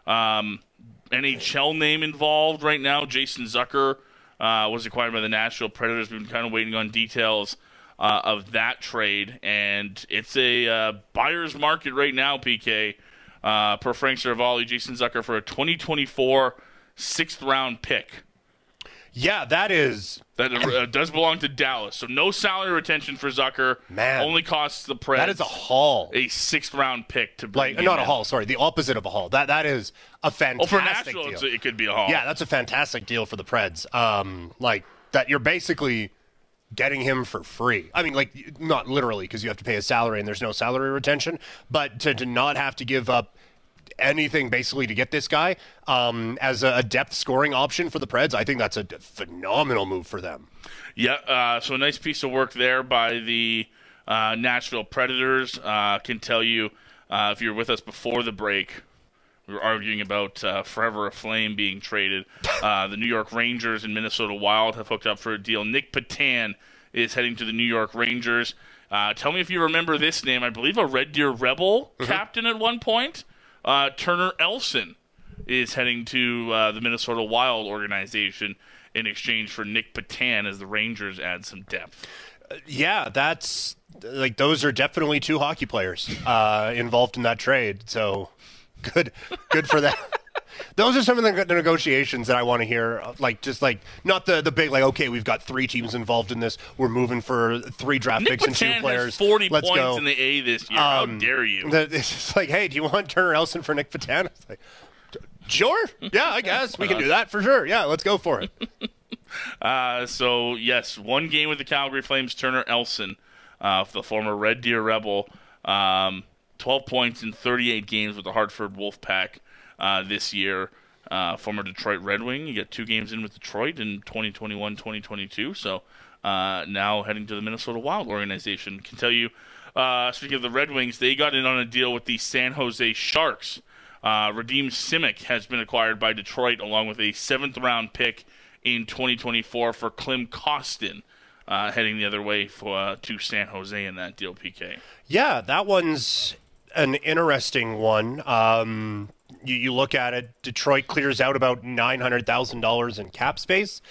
NHL name involved right now, Jason Zucker, was acquired by the Nashville Predators. We've been kind of waiting on details of that trade, and it's a buyer's market right now, PK. Per Frank Seravalli, Jason Zucker for a 2024 sixth-round pick. Yeah, that does belong to Dallas. So no salary retention for Zucker. Man. Only costs the Preds. That is a haul. A sixth-round pick to bring him Not a in. haul, sorry. The opposite of a haul. That is a fantastic for Nashville, deal. it could be a haul. Yeah, that's a fantastic deal for the Preds. That you're basically getting him for free. I mean, not literally, because you have to pay a salary and there's no salary retention, but to not have to give up anything basically to get this guy as a depth scoring option for the Preds, I think that's a phenomenal move for them. Yeah, so a nice piece of work there by the Nashville Predators. Can tell you, if you were with us before the break, we were arguing about Forever a Flame being traded. The New York Rangers and Minnesota Wild have hooked up for a deal. Nick Patan is heading to the New York Rangers. Tell me if you remember this name. I believe a Red Deer Rebel captain at one point. Turner Elson is heading to the Minnesota Wild organization in exchange for Nick Patan as the Rangers add some depth. Yeah, that's those are definitely two hockey players involved in that trade. So good for that. Those are some of the negotiations that I want to hear. Not the big okay, we've got three teams involved in this. We're moving for 3 draft picks and 2 players. Has 40 Let's points go. in the A this year. How dare you? It's just hey, do you want Turner Elson for Nick Patan? It's sure. Yeah, I guess we can do that for sure. Yeah, let's go for it. So yes, 1 game with the Calgary Flames. Turner Elson, the former Red Deer Rebel, 12 points in 38 games with the Hartford Wolfpack. This year, former Detroit Red Wing. You get 2 games in with Detroit in 2021-2022. So now heading to the Minnesota Wild organization. Can tell you, speaking of the Red Wings, they got in on a deal with the San Jose Sharks. Radim Simic has been acquired by Detroit along with a 7th-round pick in 2024 for Klim Kostin, heading the other way to San Jose in that deal, PK. Yeah, that one's an interesting one. You look at it, Detroit clears out about $900,000 in cap space.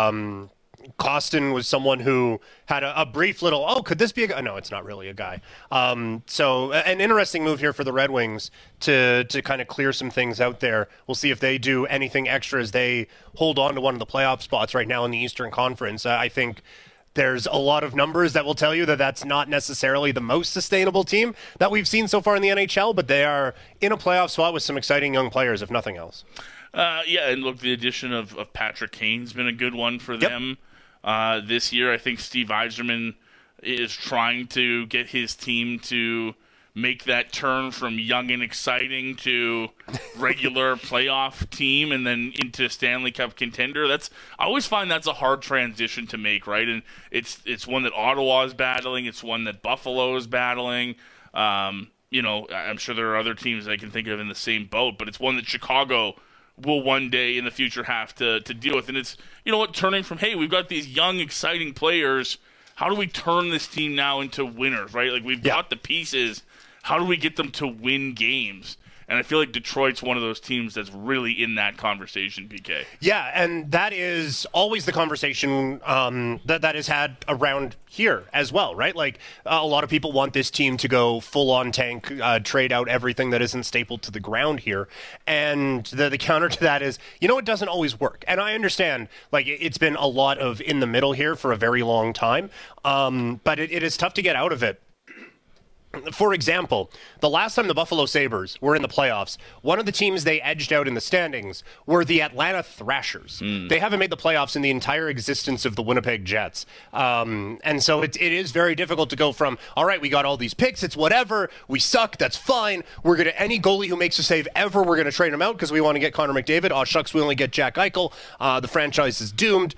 Kostin was someone who had a brief little, could this be a guy? No, it's not really a guy. So an interesting move here for the Red Wings to kind of clear some things out there. We'll see if they do anything extra as they hold on to one of the playoff spots right now in the Eastern Conference. I think there's a lot of numbers that will tell you that that's not necessarily the most sustainable team that we've seen so far in the NHL, but they are in a playoff spot with some exciting young players, if nothing else. Yeah, and look, the addition of Patrick Kane's been a good one for them this year. I think Steve Yzerman is trying to get his team to make that turn from young and exciting to regular playoff team and then into Stanley Cup contender. I always find that's a hard transition to make, right? And it's one that Ottawa is battling. It's one that Buffalo is battling. I'm sure there are other teams I can think of in the same boat, but it's one that Chicago will one day in the future have to deal with. And it's, turning from, hey, we've got these young, exciting players. How do we turn this team now into winners, right? We've got the pieces. How do we get them to win games? And I feel like Detroit's one of those teams that's really in that conversation, PK. Yeah, and that is always the conversation that is had around here as well, right? Like, a lot of people want this team to go full-on tank, trade out everything that isn't stapled to the ground here. And the counter to that is, it doesn't always work. And I understand, like, it's been a lot of in the middle here for a very long time, but it is tough to get out of it. For example, the last time the Buffalo Sabres were in the playoffs, one of the teams they edged out in the standings were the Atlanta Thrashers. They haven't made the playoffs in the entire existence of the Winnipeg Jets. And so it is very difficult to go from, all right, we got all these picks, it's whatever, we suck, that's fine. Any goalie who makes a save ever, we're going to trade him out because we want to get Connor McDavid. Oh, shucks, we only get Jack Eichel. The franchise is doomed.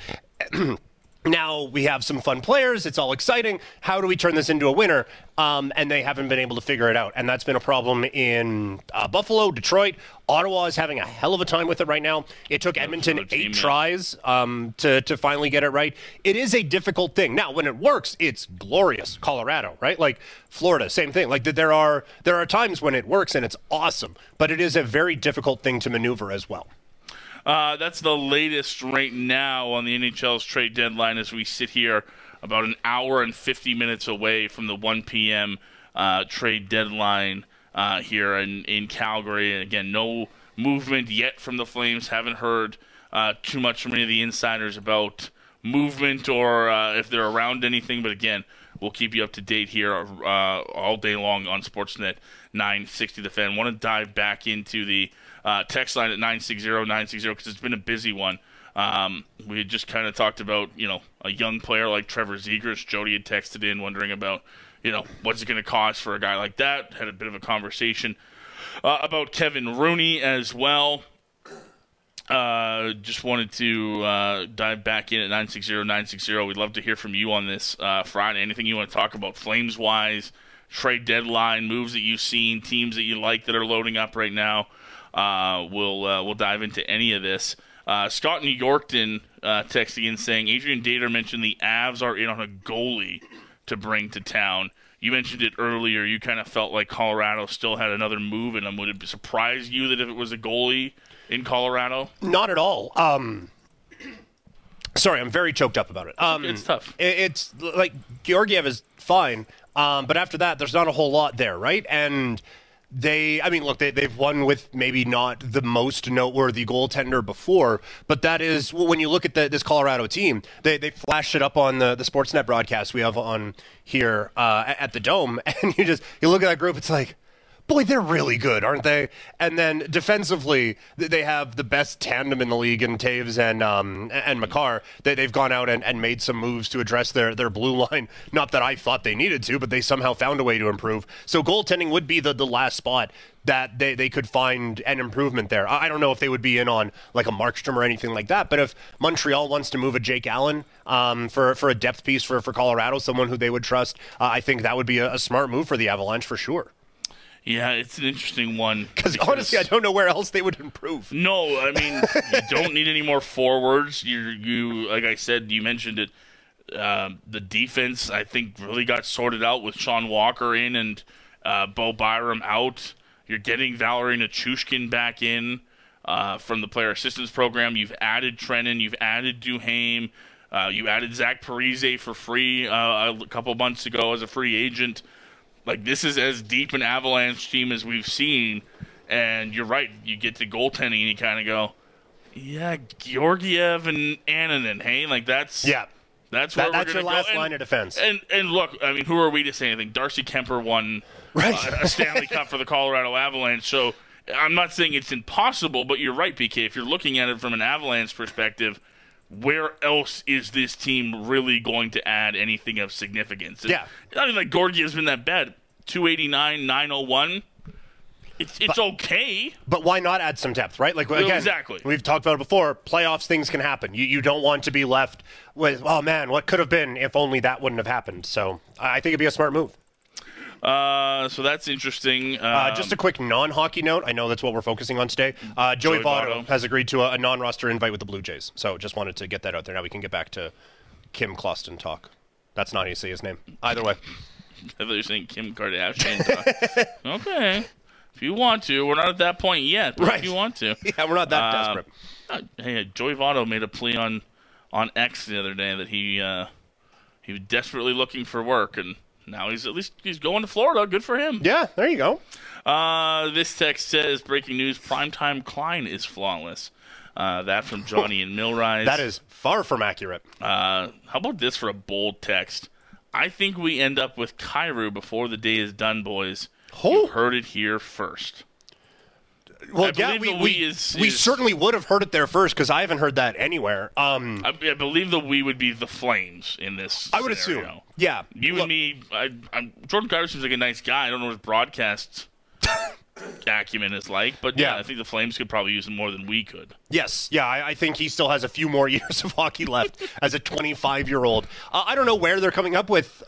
Now we have some fun players. It's all exciting. How do we turn this into a winner? And they haven't been able to figure it out. And that's been a problem in Buffalo, Detroit. Ottawa is having a hell of a time with it right now. It took Edmonton 8 tries to finally get it right. It is a difficult thing. Now, when it works, it's glorious. Colorado, right? Like Florida, same thing. Like there are times when it works and it's awesome. But it is a very difficult thing to maneuver as well. That's the latest right now on the NHL's trade deadline as we sit here about an hour and 50 minutes away from the 1 p.m. Trade deadline here in Calgary. And again, no movement yet from the Flames. Haven't heard too much from any of the insiders about movement or if they're around anything. But again, we'll keep you up to date here all day long on Sportsnet 960 The Fan. Want to dive back into the text line at 960-960 because it's been a busy one. We had just kind of talked about, a young player like Trevor Zegras. Jody had texted in wondering about, what's it going to cost for a guy like that. Had a bit of a conversation about Kevin Rooney as well. Just wanted to dive back in at 960-960. We'd love to hear from you on this Friday. Anything you want to talk about Flames-wise, trade deadline, moves that you've seen, teams that you like that are loading up right now. We'll dive into any of this. Scott in Yorkton texting in saying, Adrian Dater mentioned the Avs are in on a goalie to bring to town. You mentioned it earlier. You kind of felt like Colorado still had another move in them. Would it surprise you that if it was a goalie in Colorado? Not at all. Sorry, I'm very choked up about it. It's tough. It's like Georgiev is fine, but after that, there's not a whole lot there, right? And they've won with maybe not the most noteworthy goaltender before, but that is, when you look at this Colorado team, they flashed it up on the Sportsnet broadcast we have on here at the Dome, and you look at that group, it's like, boy, they're really good, aren't they? And then defensively, they have the best tandem in the league in Taves and Makar. They've gone out and made some moves to address their blue line. Not that I thought they needed to, but they somehow found a way to improve. So goaltending would be the last spot that they could find an improvement there. I don't know if they would be in on like a Markstrom or anything like that, but if Montreal wants to move a Jake Allen for a depth piece for Colorado, someone who they would trust, I think that would be a smart move for the Avalanche for sure. Yeah, it's an interesting one. Because honestly, I don't know where else they would improve. No, I mean, you don't need any more forwards. You like I said, you mentioned it. The defense, I think, really got sorted out with Sean Walker in and Bo Byram out. You're getting Valerie Nichushkin back in from the player assistance program. You've added Trennan. You've added Duhaime. You added Zach Parise for free a couple months ago as a free agent. Like, this is as deep an Avalanche team as we've seen, and you're right. You get to goaltending, and you kind of go, yeah, Georgiev and Annunen, hey? Like, that's where that's we're going to go. your last line of defense. And look, I mean, who are we to say anything? Darcy Kemper won a Stanley Cup for the Colorado Avalanche, so I'm not saying it's impossible, but you're right, PK. If you're looking at it from an Avalanche perspective, where else is this team really going to add anything of significance? Yeah. I mean, like, Georgiev's been that bad. 289, 901. It's okay. But why not add some depth, right? Like, again, exactly. We've talked about it before. Playoffs, things can happen. You don't want to be left with, oh, man, what could have been if only that wouldn't have happened. So I think it'd be a smart move. So that's interesting. Just a quick non-hockey note. I know that's what we're focusing on today. Joey Votto has agreed to a non-roster invite with the Blue Jays. So just wanted to get that out there. Now we can get back to Kim Closton talk. That's not how you say his name. Either way. I thought you were saying Kim Kardashian talk. Okay. If you want to, we're not at that point yet, but if you want to. Yeah, we're not that desperate. Hey, Joey Votto made a plea on X the other day that he was desperately looking for work, and now he's going to Florida. Good for him. Yeah, there you go. This text says, breaking news, Primetime Klein is flawless. That from Johnny and Millrise. That is far from accurate. How about this for a bold text? I think we end up with Kyrou before the day is done, boys. You heard it here first. Well, yeah, we certainly would have heard it there first because I haven't heard that anywhere. I believe we would be the Flames in this I would scenario. assume. Yeah. And me, Jordan Kyrou seems like a nice guy. I don't know what his broadcast acumen is like, but yeah, I think the Flames could probably use him more than we could. Yes, yeah, I think he still has a few more years of hockey left as a 25-year-old. I don't know where they're coming up with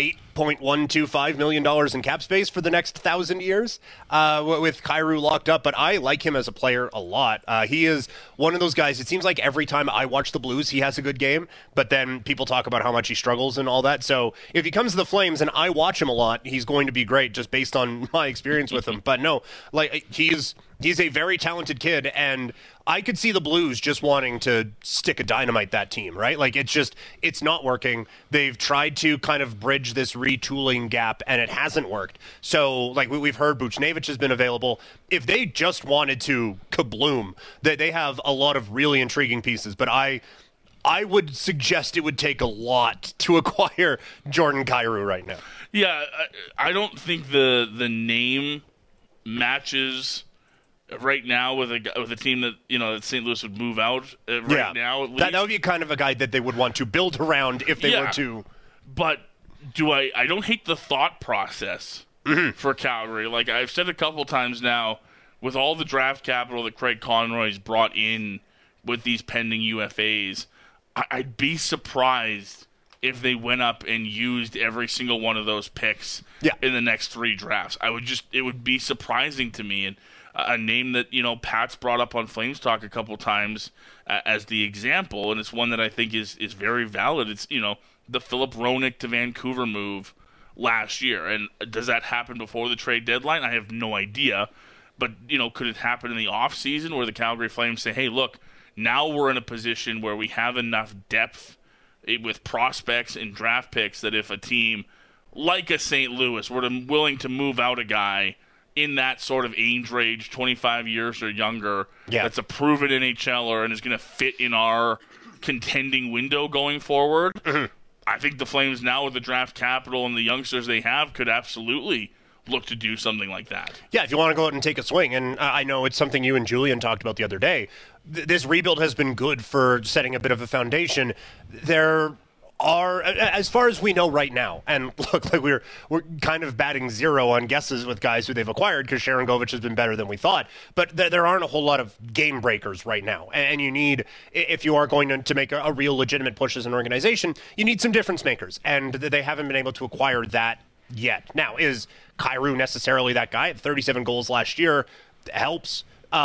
$8.125 million in cap space for the next 1,000 years with Kyrou locked up, but I like him as a player a lot. He is one of those guys, it seems like every time I watch the Blues, he has a good game, but then people talk about how much he struggles and all that. So if he comes to the Flames and I watch him a lot, he's going to be great just based on my experience with him. But no, like he's a very talented kid, and I could see the Blues just wanting to stick a dynamite that team, right? Like it's not working. They've tried to kind of bridge this retooling gap, and it hasn't worked. So like we've heard Buchnevich has been available. If they just wanted to kabloom, they have a lot of really intriguing pieces, but I would suggest it would take a lot to acquire Jordan Kyrou right now. Yeah, I don't think the name matches right now with a team that that St. Louis would move out now. At least. That would be kind of a guy that they would want to build around if they were to. But I don't hate the thought process for Calgary. Like I've said a couple times now, with all the draft capital that Craig Conroy's brought in with these pending UFAs, I'd be surprised if they went up and used every single one of those picks in the next 3 drafts. It would be surprising to me. And a name that, Pat's brought up on Flames Talk a couple times as the example, and it's one that I think is very valid. It's, the Philip Roenick to Vancouver move last year. And does that happen before the trade deadline? I have no idea. But, could it happen in the offseason where the Calgary Flames say, hey, look, now we're in a position where we have enough depth with prospects and draft picks that if a team like a St. Louis were willing to move out a guy in that sort of age range, 25 years or younger, that's a proven NHLer and is going to fit in our contending window going forward, I think the Flames now with the draft capital and the youngsters they have could absolutely look to do something like that. Yeah, if you want to go out and take a swing, and I know it's something you and Julian talked about the other day, this rebuild has been good for setting a bit of a foundation. There are, as far as we know right now, and look, like we're kind of batting zero on guesses with guys who they've acquired because Sharon Govich has been better than we thought, but there aren't a whole lot of game breakers right now, and you need, if you are going to make a real legitimate push as an organization, you need some difference makers, and they haven't been able to acquire that yet. Now, is Kyrou necessarily that guy? 37 goals last year helps,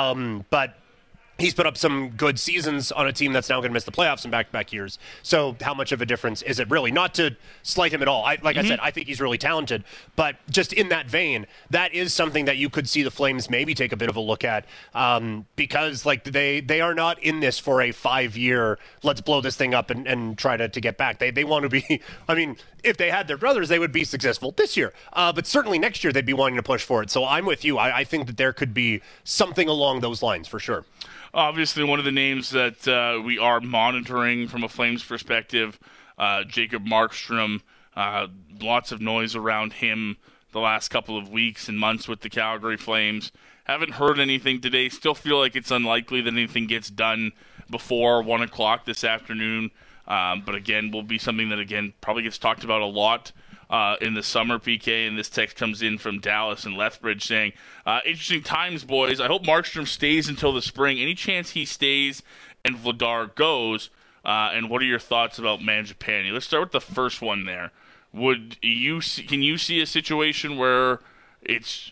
but he's put up some good seasons on a team that's now going to miss the playoffs in back-to-back years. So how much of a difference is it really? Not to slight him at all. I said, I think he's really talented. But just in that vein, that is something that you could see the Flames maybe take a bit of a look at because they are not in this for a 5-year, let's blow this thing up and try to get back. They want to be, if they had their brothers, they would be successful this year. But certainly next year, they'd be wanting to push for it. So I'm with you. I think that there could be something along those lines for sure. Obviously, one of the names that we are monitoring from a Flames perspective, Jacob Markstrom. Lots of noise around him the last couple of weeks and months with the Calgary Flames. Haven't heard anything today. Still feel like it's unlikely that anything gets done before 1 o'clock this afternoon. But again, will be something that, again, probably gets talked about a lot in the summer, PK, and this text comes in from Dallas and Lethbridge saying, interesting times, boys. I hope Markstrom stays until the spring. Any chance he stays and Vladar goes? And what are your thoughts about Mangiapane? Let's start with the first one there. Can you see a situation where it's,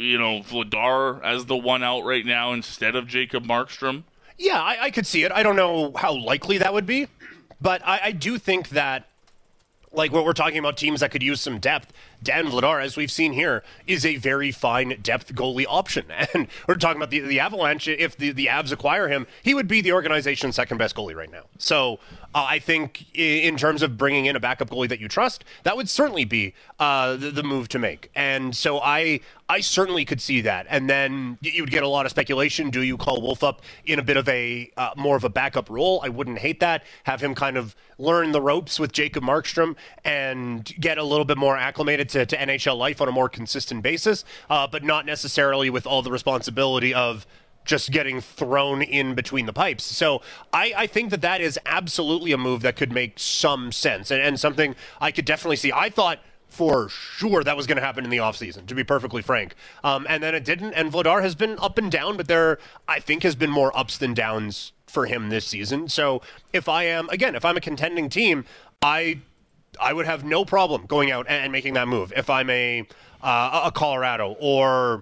Vladar as the one out right now instead of Jacob Markstrom? Yeah, I could see it. I don't know how likely that would be, but I do think that Like, what we're talking about, teams that could use some depth. Dan Vladar, as we've seen here, is a very fine depth goalie option. And we're talking about the Avalanche. If the Avs acquire him, he would be the organization's second-best goalie right now. So I think in terms of bringing in a backup goalie that you trust, that would certainly be the move to make. And so I certainly could see that. And then you would get a lot of speculation. Do you call Wolf up in a bit of a more of a backup role? I wouldn't hate that. Have him kind of learn the ropes with Jacob Markstrom and get a little bit more acclimated to NHL life on a more consistent basis, but not necessarily with all the responsibility of just getting thrown in between the pipes. So I think that is absolutely a move that could make some sense and something I could definitely see. I thought for sure that was going to happen in the offseason, to be perfectly frank. And then it didn't, and Vladar has been up and down, but there, I think, has been more ups than downs for him this season. So if I'm a contending team, I would have no problem going out and making that move. If I'm a Colorado or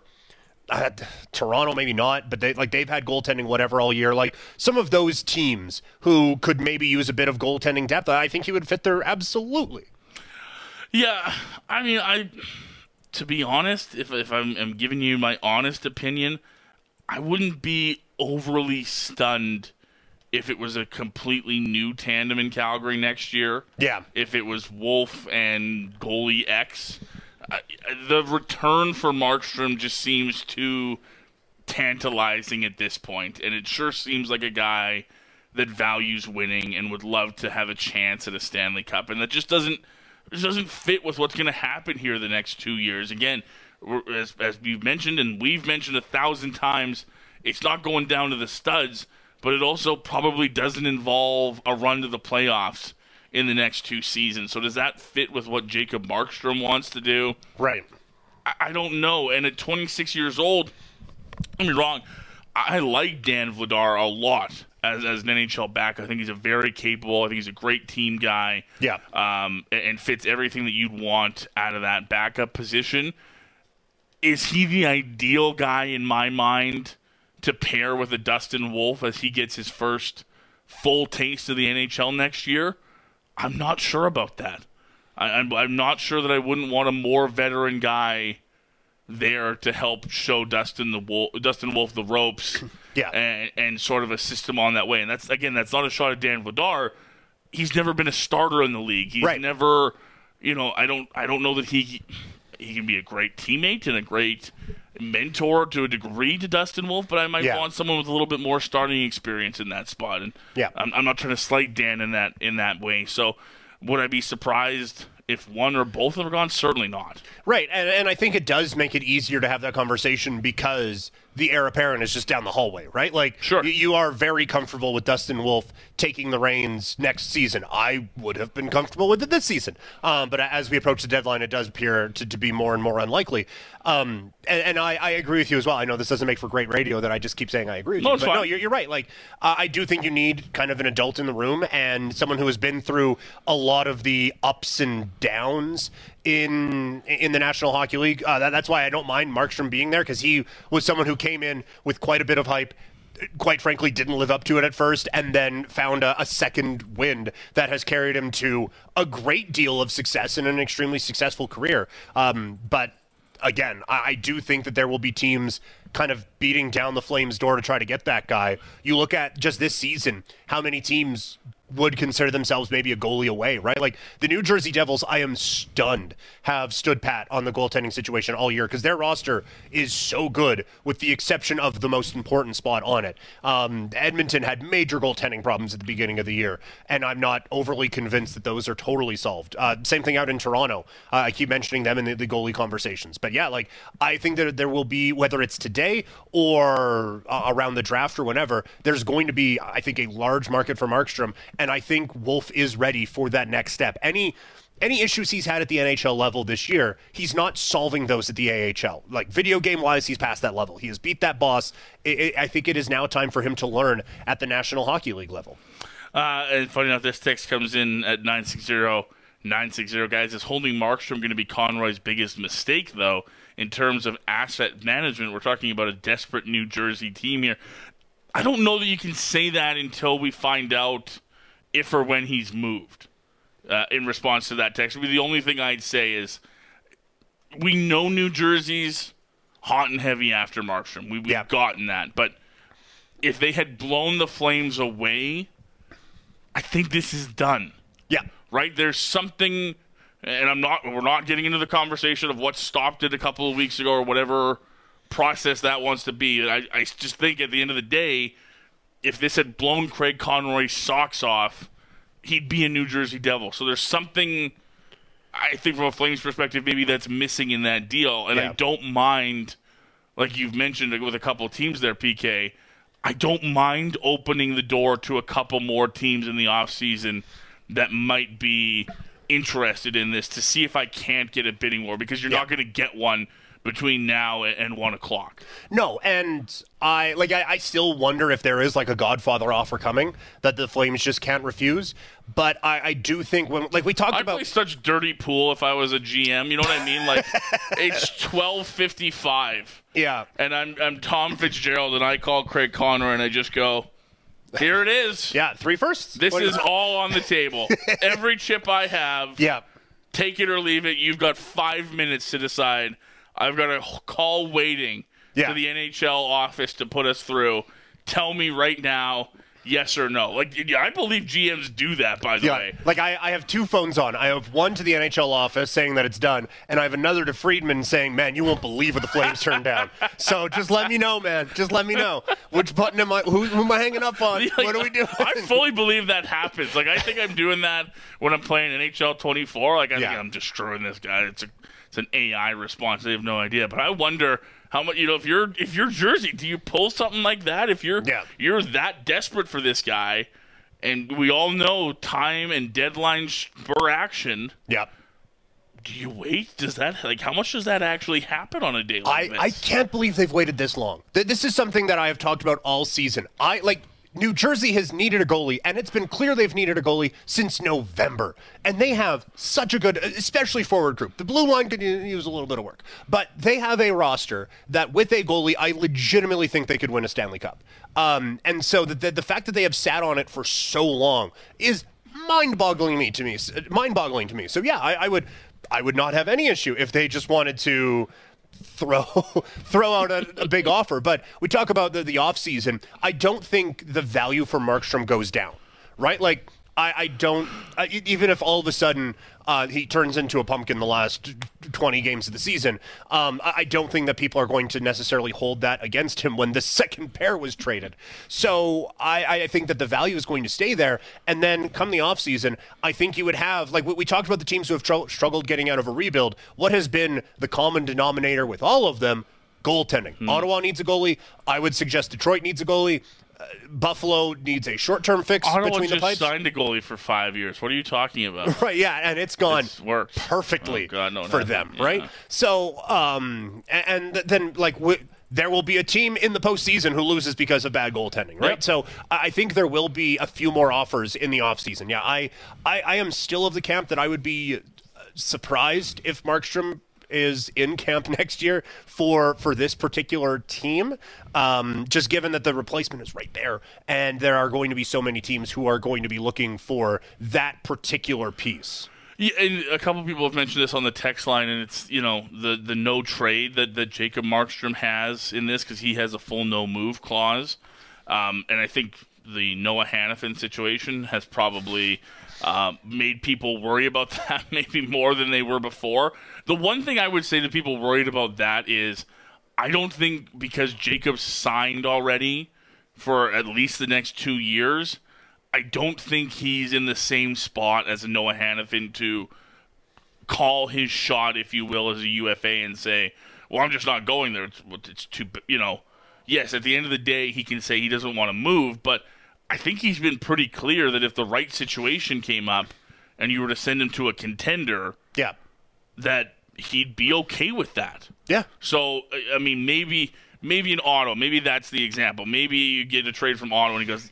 Toronto, maybe not, but they've had goaltending whatever all year. Like some of those teams who could maybe use a bit of goaltending depth, I think he would fit there absolutely. Yeah, I mean, to be honest, if I'm giving you my honest opinion, I wouldn't be overly stunned if it was a completely new tandem in Calgary next year. Yeah. If it was Wolf and goalie X. The return for Markstrom just seems too tantalizing at this point, and it sure seems like a guy that values winning and would love to have a chance at a Stanley Cup, and that just doesn't fit with what's going to happen here the next 2 years. Again, as you've mentioned and we've mentioned 1,000 times, it's not going down to the studs, but it also probably doesn't involve a run to the playoffs in the next 2 seasons. So does that fit with what Jacob Markstrom wants to do? Right. I don't know. And at 26 years old, don't get me wrong, I like Dan Vladar a lot as an NHL back. I think he's a very capable, I think he's a great team guy. Yeah. And fits everything that you'd want out of that backup position. Is he the ideal guy in my mind to pair with a Dustin Wolf as he gets his first full taste of the NHL next year? I'm not sure about that. I'm not sure that I wouldn't want a more veteran guy there to help show Dustin Wolf the ropes, yeah, and sort of assist him on that way. And that's not a shot at Dan Vladar. He's never been a starter in the league. He's never, I don't know that he can be a great teammate and a great mentor to a degree to Dustin Wolf, but I might want someone with a little bit more starting experience in that spot. And I'm not trying to slight Dan in that way. So would I be surprised if one or both of them are gone? Certainly not. Right, and I think it does make it easier to have that conversation because the heir apparent is just down the hallway, right? Like, sure. You are very comfortable with Dustin Wolf taking the reins next season. I would have been comfortable with it this season. But as we approach the deadline, it does appear to be more and more unlikely. And I agree with you as well. I know this doesn't make for great radio that I just keep saying I agree with you. But no, you're right. Like, I do think you need kind of an adult in the room and someone who has been through a lot of the ups and downs in the National Hockey League. That's why I don't mind Markstrom being there, because he was someone who came in with quite a bit of hype, quite frankly didn't live up to it at first, and then found a second wind that has carried him to a great deal of success and an extremely successful career. But again, I do think that there will be teams kind of beating down the Flames' door to try to get that guy. You look at just this season, how many teams would consider themselves maybe a goalie away, right? Like the New Jersey Devils, I am stunned, have stood pat on the goaltending situation all year because their roster is so good with the exception of the most important spot on it. Edmonton had major goaltending problems at the beginning of the year, and I'm not overly convinced that those are totally solved. Same thing out in Toronto. I keep mentioning them in the goalie conversations. But yeah, like I think that there will be, whether it's today or around the draft or whenever, there's going to be, I think, a large market for Markstrom. And I think Wolf is ready for that next step. Any issues he's had at the NHL level this year, he's not solving those at the AHL. Like video game-wise, he's past that level. He has beat that boss. I think it is now time for him to learn at the National Hockey League level. And funny enough, this text comes in at 960. Guys, is holding Markstrom going to be Conroy's biggest mistake, though, in terms of asset management? We're talking about a desperate New Jersey team here. I don't know that you can say that until we find out if or when he's moved. in response to that text. The only thing I'd say is we know New Jersey's hot and heavy after Markstrom. We've gotten that. But if they had blown the Flames away, I think this is done. Yeah. Right? There's something, and we're not getting into the conversation of what stopped it a couple of weeks ago or whatever process that wants to be. I just think at the end of the day, if this had blown Craig Conroy's socks off, he'd be a New Jersey Devil. So there's something, I think from a Flames perspective, maybe that's missing in that deal. And I don't mind, like you've mentioned with a couple of teams there, PK, I don't mind opening the door to a couple more teams in the offseason that might be interested in this to see if I can't get a bidding war, because you're not going to get one between now and 1 o'clock. No, and I still wonder if there is like a Godfather offer coming that the Flames just can't refuse. But I do think when we talked about, I'd play such dirty pool if I was a GM. You know what I mean? Like it's 12:55. Yeah, and I'm Tom Fitzgerald, and I call Craig Conroy, and I just go, here it is. Yeah, 3 firsts. This is all on the table. Every chip I have. Yeah. Take it or leave it. You've got 5 minutes to decide. I've got a call waiting to the NHL office to put us through. Tell me right now, yes or no. I believe GMs do that, by the way. I have 2 phones on. I have one to the NHL office saying that it's done, and I have another to Friedman saying, man, you won't believe what the Flames turned down. So just let me know, man. Just let me know. Which button who am I hanging up on? What are we doing? I fully believe that happens. I think I'm doing that when I'm playing NHL 24. I think I'm destroying this guy. It's an AI response. They have no idea. But I wonder how much, if you're Jersey, do you pull something like that? If you're that desperate for this guy, and we all know time and deadline spur action. Yeah. Do you wait? Does that how much does that actually happen on a day like this? I can't believe they've waited this long. This is something that I have talked about all season. New Jersey has needed a goalie, and it's been clear they've needed a goalie since November. And they have such a good, especially forward group. The blue line could use a little bit of work. But they have a roster that, with a goalie, I legitimately think they could win a Stanley Cup. And so the fact that they have sat on it for so long is mind-boggling to me. So, yeah, I would not have any issue if they just wanted to throw out a big offer. But we talk about the offseason. I don't think the value for Markstrom goes down, right? I don't, even if all of a sudden he turns into a pumpkin the last 20 games of the season, I don't think that people are going to necessarily hold that against him when the second pair was traded. So I think that the value is going to stay there. And then come the offseason, I think you would have, we talked about the teams who have struggled getting out of a rebuild. What has been the common denominator with all of them? Goaltending. Ottawa needs a goalie. I would suggest Detroit needs a goalie. Buffalo needs a short-term fix between the pipes. Ottawa just signed a goalie for 5 years. What are you talking about? Right, yeah, and it's gone perfectly for them, right? So, and then, there will be a team in the postseason who loses because of bad goaltending, right? Yep. So I think there will be a few more offers in the offseason. Yeah, I am still of the camp that I would be surprised if Markstrom is in camp next year for this particular team, just given that the replacement is right there, and there are going to be so many teams who are going to be looking for that particular piece. Yeah, and a couple people have mentioned this on the text line, and it's the no trade that Jacob Markstrom has in this, because he has a full no move clause, and I think the Noah Hanifin situation has probably made people worry about that maybe more than they were before. The one thing I would say to people worried about that is I don't think because Jacob's signed already for at least the next 2 years, I don't think he's in the same spot as a Noah Hanifin to call his shot, if you will, as a UFA and say, well, I'm just not going there. It's too, yes, at the end of the day, he can say he doesn't want to move, but I think he's been pretty clear that if the right situation came up and you were to send him to a contender, that he'd be okay with that. Yeah. So, I mean, maybe in Ottawa, maybe that's the example. Maybe you get a trade from Ottawa and he goes,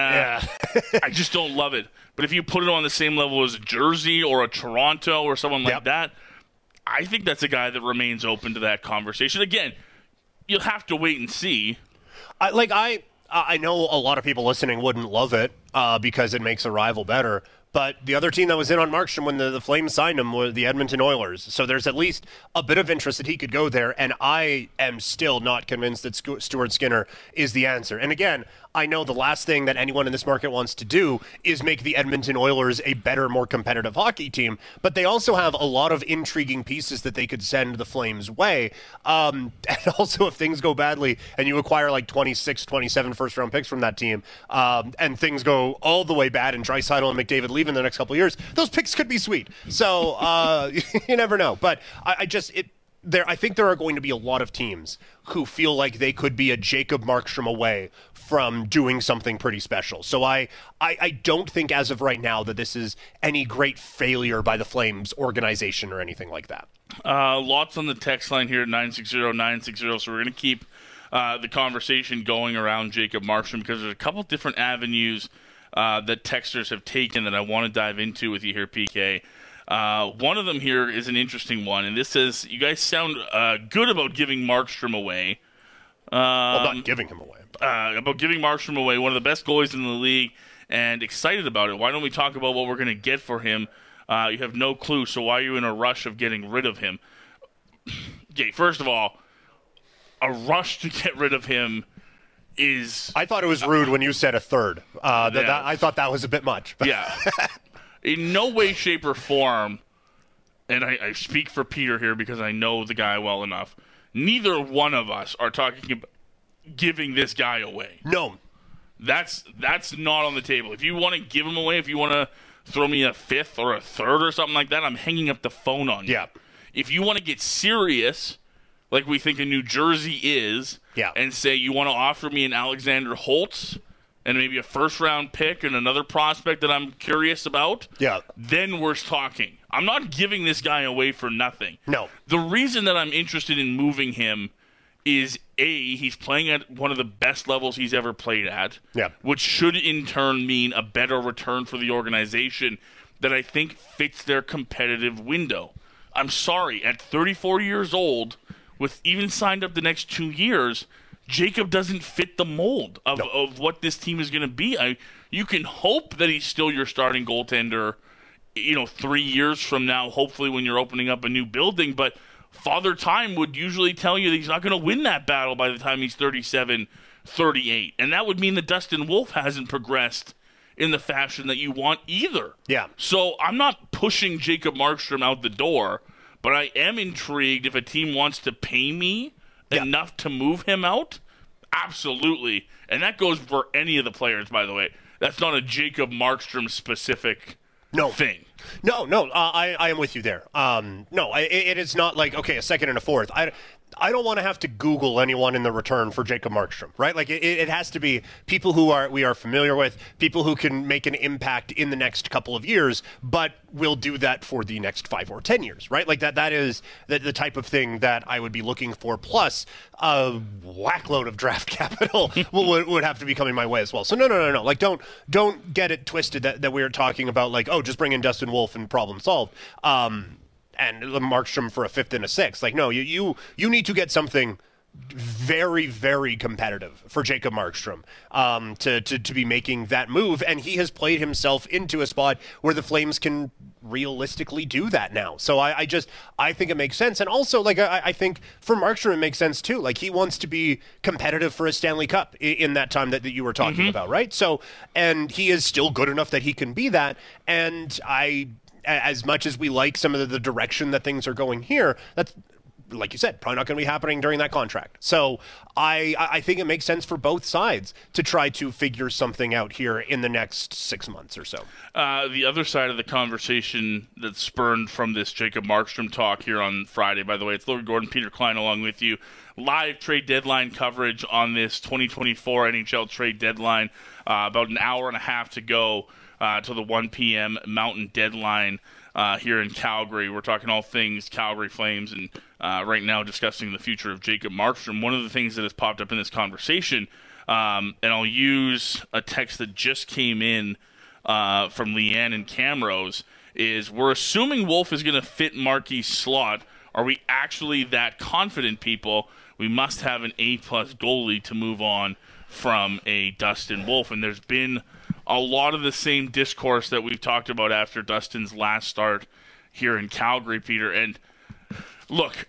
I just don't love it. But if you put it on the same level as a Jersey or a Toronto or someone like that, I think that's a guy that remains open to that conversation. Again, you'll have to wait and see. I know a lot of people listening wouldn't love it because it makes a rival better. But the other team that was in on Markstrom when the Flames signed him were the Edmonton Oilers. So there's at least a bit of interest that he could go there, and I am still not convinced that Stuart Skinner is the answer. And again, I know the last thing that anyone in this market wants to do is make the Edmonton Oilers a better, more competitive hockey team, but they also have a lot of intriguing pieces that they could send the Flames' way. And also, if things go badly and you acquire like 26, 27 first-round picks from that team, and things go all the way bad and Draisaitl and McDavid leave in the next couple of years, those picks could be sweet. So you never know. But I think there are going to be a lot of teams who feel like they could be a Jacob Markstrom away from doing something pretty special. So I don't think as of right now that this is any great failure by the Flames organization or anything like that. Lots on the text line here at 960-960, so we're going to keep the conversation going around Jacob Markstrom because there's a couple different avenues that texters have taken that I want to dive into with you here, PK. One of them here is an interesting one, and this says, you guys sound good about giving Markstrom away. Not giving him away. About giving Markstrom away, one of the best goalies in the league, and excited about it. Why don't we talk about what we're going to get for him? You have no clue, so why are you in a rush of getting rid of him? Okay, first of all, a rush to get rid of him is... I thought it was rude when you said a third. I thought that was a bit much. Yeah. In no way, shape, or form, and I speak for Peter here because I know the guy well enough, neither one of us are talking about giving this guy away. No. That's not on the table. If you want to give him away, if you want to throw me a fifth or a third or something like that, I'm hanging up the phone on you. Yeah. If you want to get serious, like we think in New Jersey is, and say you want to offer me an Alexander Holtz and maybe a first-round pick and another prospect that I'm curious about, then we're talking. I'm not giving this guy away for nothing. No. The reason that I'm interested in moving him is, A, he's playing at one of the best levels he's ever played at, which should in turn mean a better return for the organization that I think fits their competitive window. I'm sorry, at 34 years old, with even signed up the next 2 years, Jacob doesn't fit the mold of what this team is going to be. You can hope that he's still your starting goaltender, 3 years from now, hopefully when you're opening up a new building, but Father Time would usually tell you that he's not going to win that battle by the time he's 37, 38. And that would mean that Dustin Wolf hasn't progressed in the fashion that you want either. Yeah. So I'm not pushing Jacob Markstrom out the door, but I am intrigued if a team wants to pay me enough to move him out. Absolutely. And that goes for any of the players, by the way. That's not a Jacob Markstrom specific thing. No, I am with you there. It is not like, okay, a second and a fourth. I don't want to have to Google anyone in the return for Jacob Markstrom, right? Like it has to be people we are familiar with, people who can make an impact in the next couple of years, but will do that for the next 5 or 10 years, right? Like that is the type of thing that I would be looking for. Plus a whackload of draft capital would have to be coming my way as well. So no. Like don't get it twisted that we're talking about like, oh, just bring in Dustin Wolf and problem solved. And Markstrom for a fifth and a sixth. Like, no, you need to get something very, very competitive for Jacob Markstrom to be making that move. And he has played himself into a spot where the Flames can realistically do that now. So I think it makes sense. And also, like, I think for Markstrom, it makes sense too. Like, he wants to be competitive for a Stanley Cup in that time that you were talking about, right? So, and he is still good enough that he can be that. And as much as we like some of the direction that things are going here, that's, like you said, probably not going to be happening during that contract. So I think it makes sense for both sides to try to figure something out here in the next 6 months or so. The other side of the conversation that spurned from this Jacob Markstrom talk here on Friday, by the way, it's Logan Gordon, Peter Klein along with you. Live trade deadline coverage on this 2024 NHL trade deadline. About an hour and a half to go to the 1 p.m. Mountain deadline here in Calgary. We're talking all things Calgary Flames and right now discussing the future of Jacob Markstrom. One of the things that has popped up in this conversation, and I'll use a text that just came in from Leanne and Camrose, is we're assuming Wolf is going to fit Markey's slot. Are we actually that confident, people? We must have an A-plus goalie to move on from a Dustin Wolf. And there's been a lot of the same discourse that we've talked about after Dustin's last start here in Calgary, Peter. And look,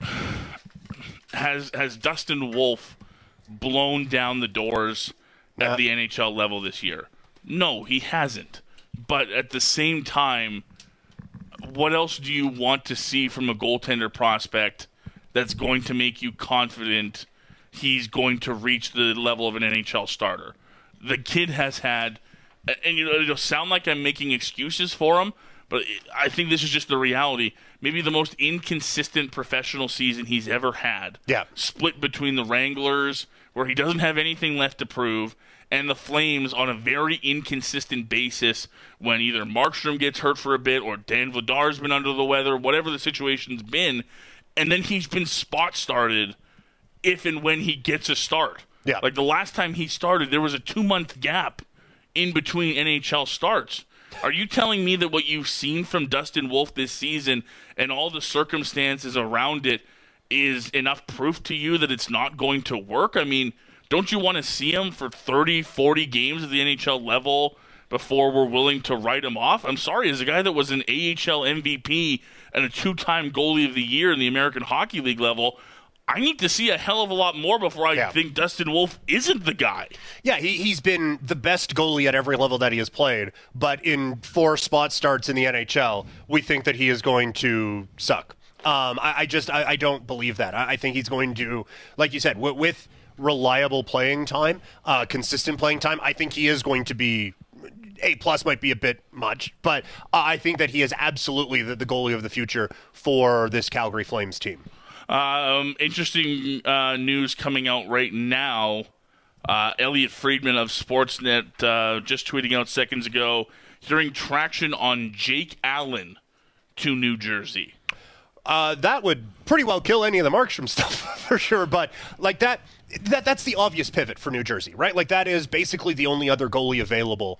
has Dustin Wolf blown down the doors at the NHL level this year? No, he hasn't. But at the same time, what else do you want to see from a goaltender prospect that's going to make you confident he's going to reach the level of an NHL starter? The kid has had, and it'll sound like I'm making excuses for him, but I think this is just the reality. Maybe the most inconsistent professional season he's ever had. Yeah. Split between the Wranglers, where he doesn't have anything left to prove, and the Flames on a very inconsistent basis when either Markstrom gets hurt for a bit or Dan Vladar's been under the weather, whatever the situation's been, and then he's been spot started if and when he gets a start. Yeah. Like the last time he started, there was a 2-month gap in between NHL starts. Are you telling me that what you've seen from Dustin Wolf this season and all the circumstances around it is enough proof to you that it's not going to work? I mean, don't you want to see him for 30, 40 games at the NHL level before we're willing to write him off? I'm sorry, as a guy that was an AHL MVP and a 2-time goalie of the year in the American Hockey League level, I need to see a hell of a lot more before I think Dustin Wolf isn't the guy. Yeah, he's been the best goalie at every level that he has played, but in 4 spot starts in the NHL, we think that he is going to suck. I don't believe that. I think he's going to, like you said, with reliable playing time, consistent playing time, I think he is going to be A+ might be a bit much, but I think that he is absolutely the goalie of the future for this Calgary Flames team. Interesting news coming out right now. Elliot Friedman of Sportsnet just tweeting out seconds ago, hearing traction on Jake Allen to New Jersey. That would pretty well kill any of the Markstrom stuff for sure, but like that's the obvious pivot for New Jersey, right? Like that is basically the only other goalie available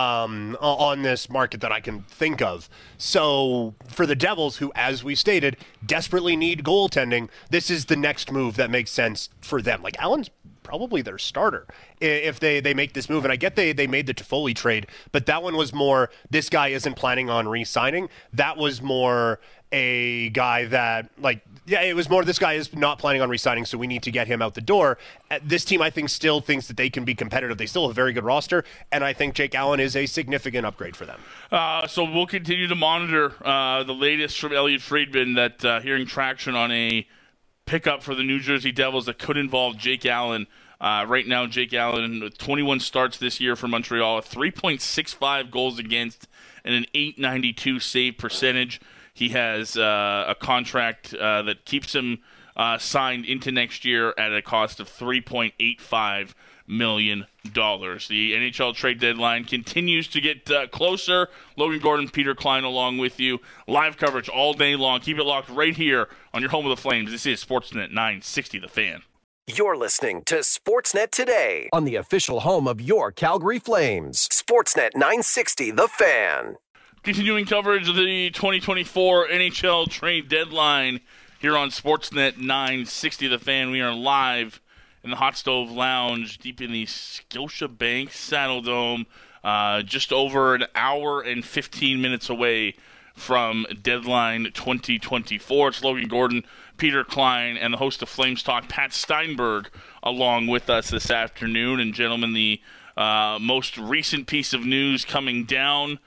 on this market that I can think of. So for the Devils, who, as we stated, desperately need goaltending, this is the next move that makes sense for them. Like Allen's probably their starter if they make this move. And I get they made the Toffoli trade, but that one was more, this guy isn't planning on re-signing. That was more a guy that, it was more, this guy is not planning on re-signing, so we need to get him out the door. This team, I think, still thinks that they can be competitive. They still have a very good roster, and I think Jake Allen is a significant upgrade for them. So we'll continue to monitor the latest from Elliot Friedman, that hearing traction on a pickup for the New Jersey Devils that could involve Jake Allen. Right now, Jake Allen, with 21 starts this year for Montreal, 3.65 goals against, and an .892 save percentage. He has a contract that keeps him signed into next year at a cost of $3.85 million. The NHL trade deadline continues to get closer. Logan Gordon, Peter Klein along with you. Live coverage all day long. Keep it locked right here on your home of the Flames. This is Sportsnet 960 The Fan. You're listening to Sportsnet Today on the official home of your Calgary Flames. Sportsnet 960 The Fan. Continuing coverage of the 2024 NHL trade deadline here on Sportsnet 960 The Fan. We are live in the Hot Stove Lounge deep in the Scotiabank Saddledome, just over an hour and 15 minutes away from deadline 2024. It's Logan Gordon, Peter Klein, and the host of Flames Talk, Pat Steinberg, along with us this afternoon. And gentlemen, the most recent piece of news coming down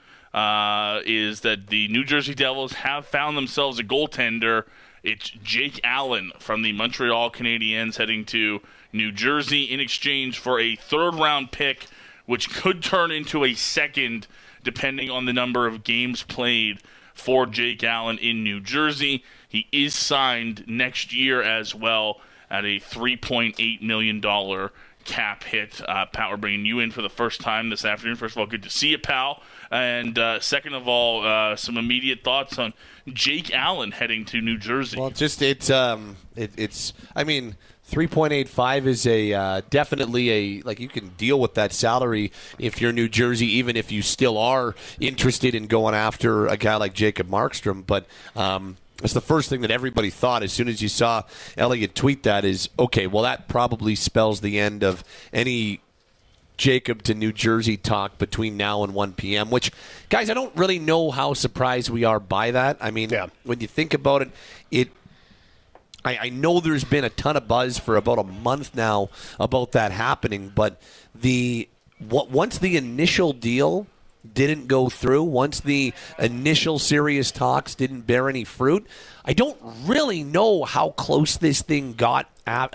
is that the New Jersey Devils have found themselves a goaltender. It's Jake Allen from the Montreal Canadiens heading to New Jersey in exchange for a third-round pick, which could turn into a second depending on the number of games played for Jake Allen in New Jersey. He is signed next year as well at a $3.8 million cap hit. Pat, we're bringing you in for the first time this afternoon. First of all, good to see you, pal. And second of all, some immediate thoughts on Jake Allen heading to New Jersey. Well, just it's I mean, 3.85 is a definitely you can deal with that salary if you're New Jersey, even if you still are interested in going after a guy like Jacob Markstrom. But it's the first thing that everybody thought as soon as you saw Elliott tweet that is, okay, well, that probably spells the end of any Jacob to New Jersey talk between now and 1 p.m., which, guys, I don't really know how surprised we are by that. I mean, when you think about it, I know there's been a ton of buzz for about a month now about that happening, but once the initial deal didn't go through, once the initial serious talks didn't bear any fruit, I don't really know how close this thing got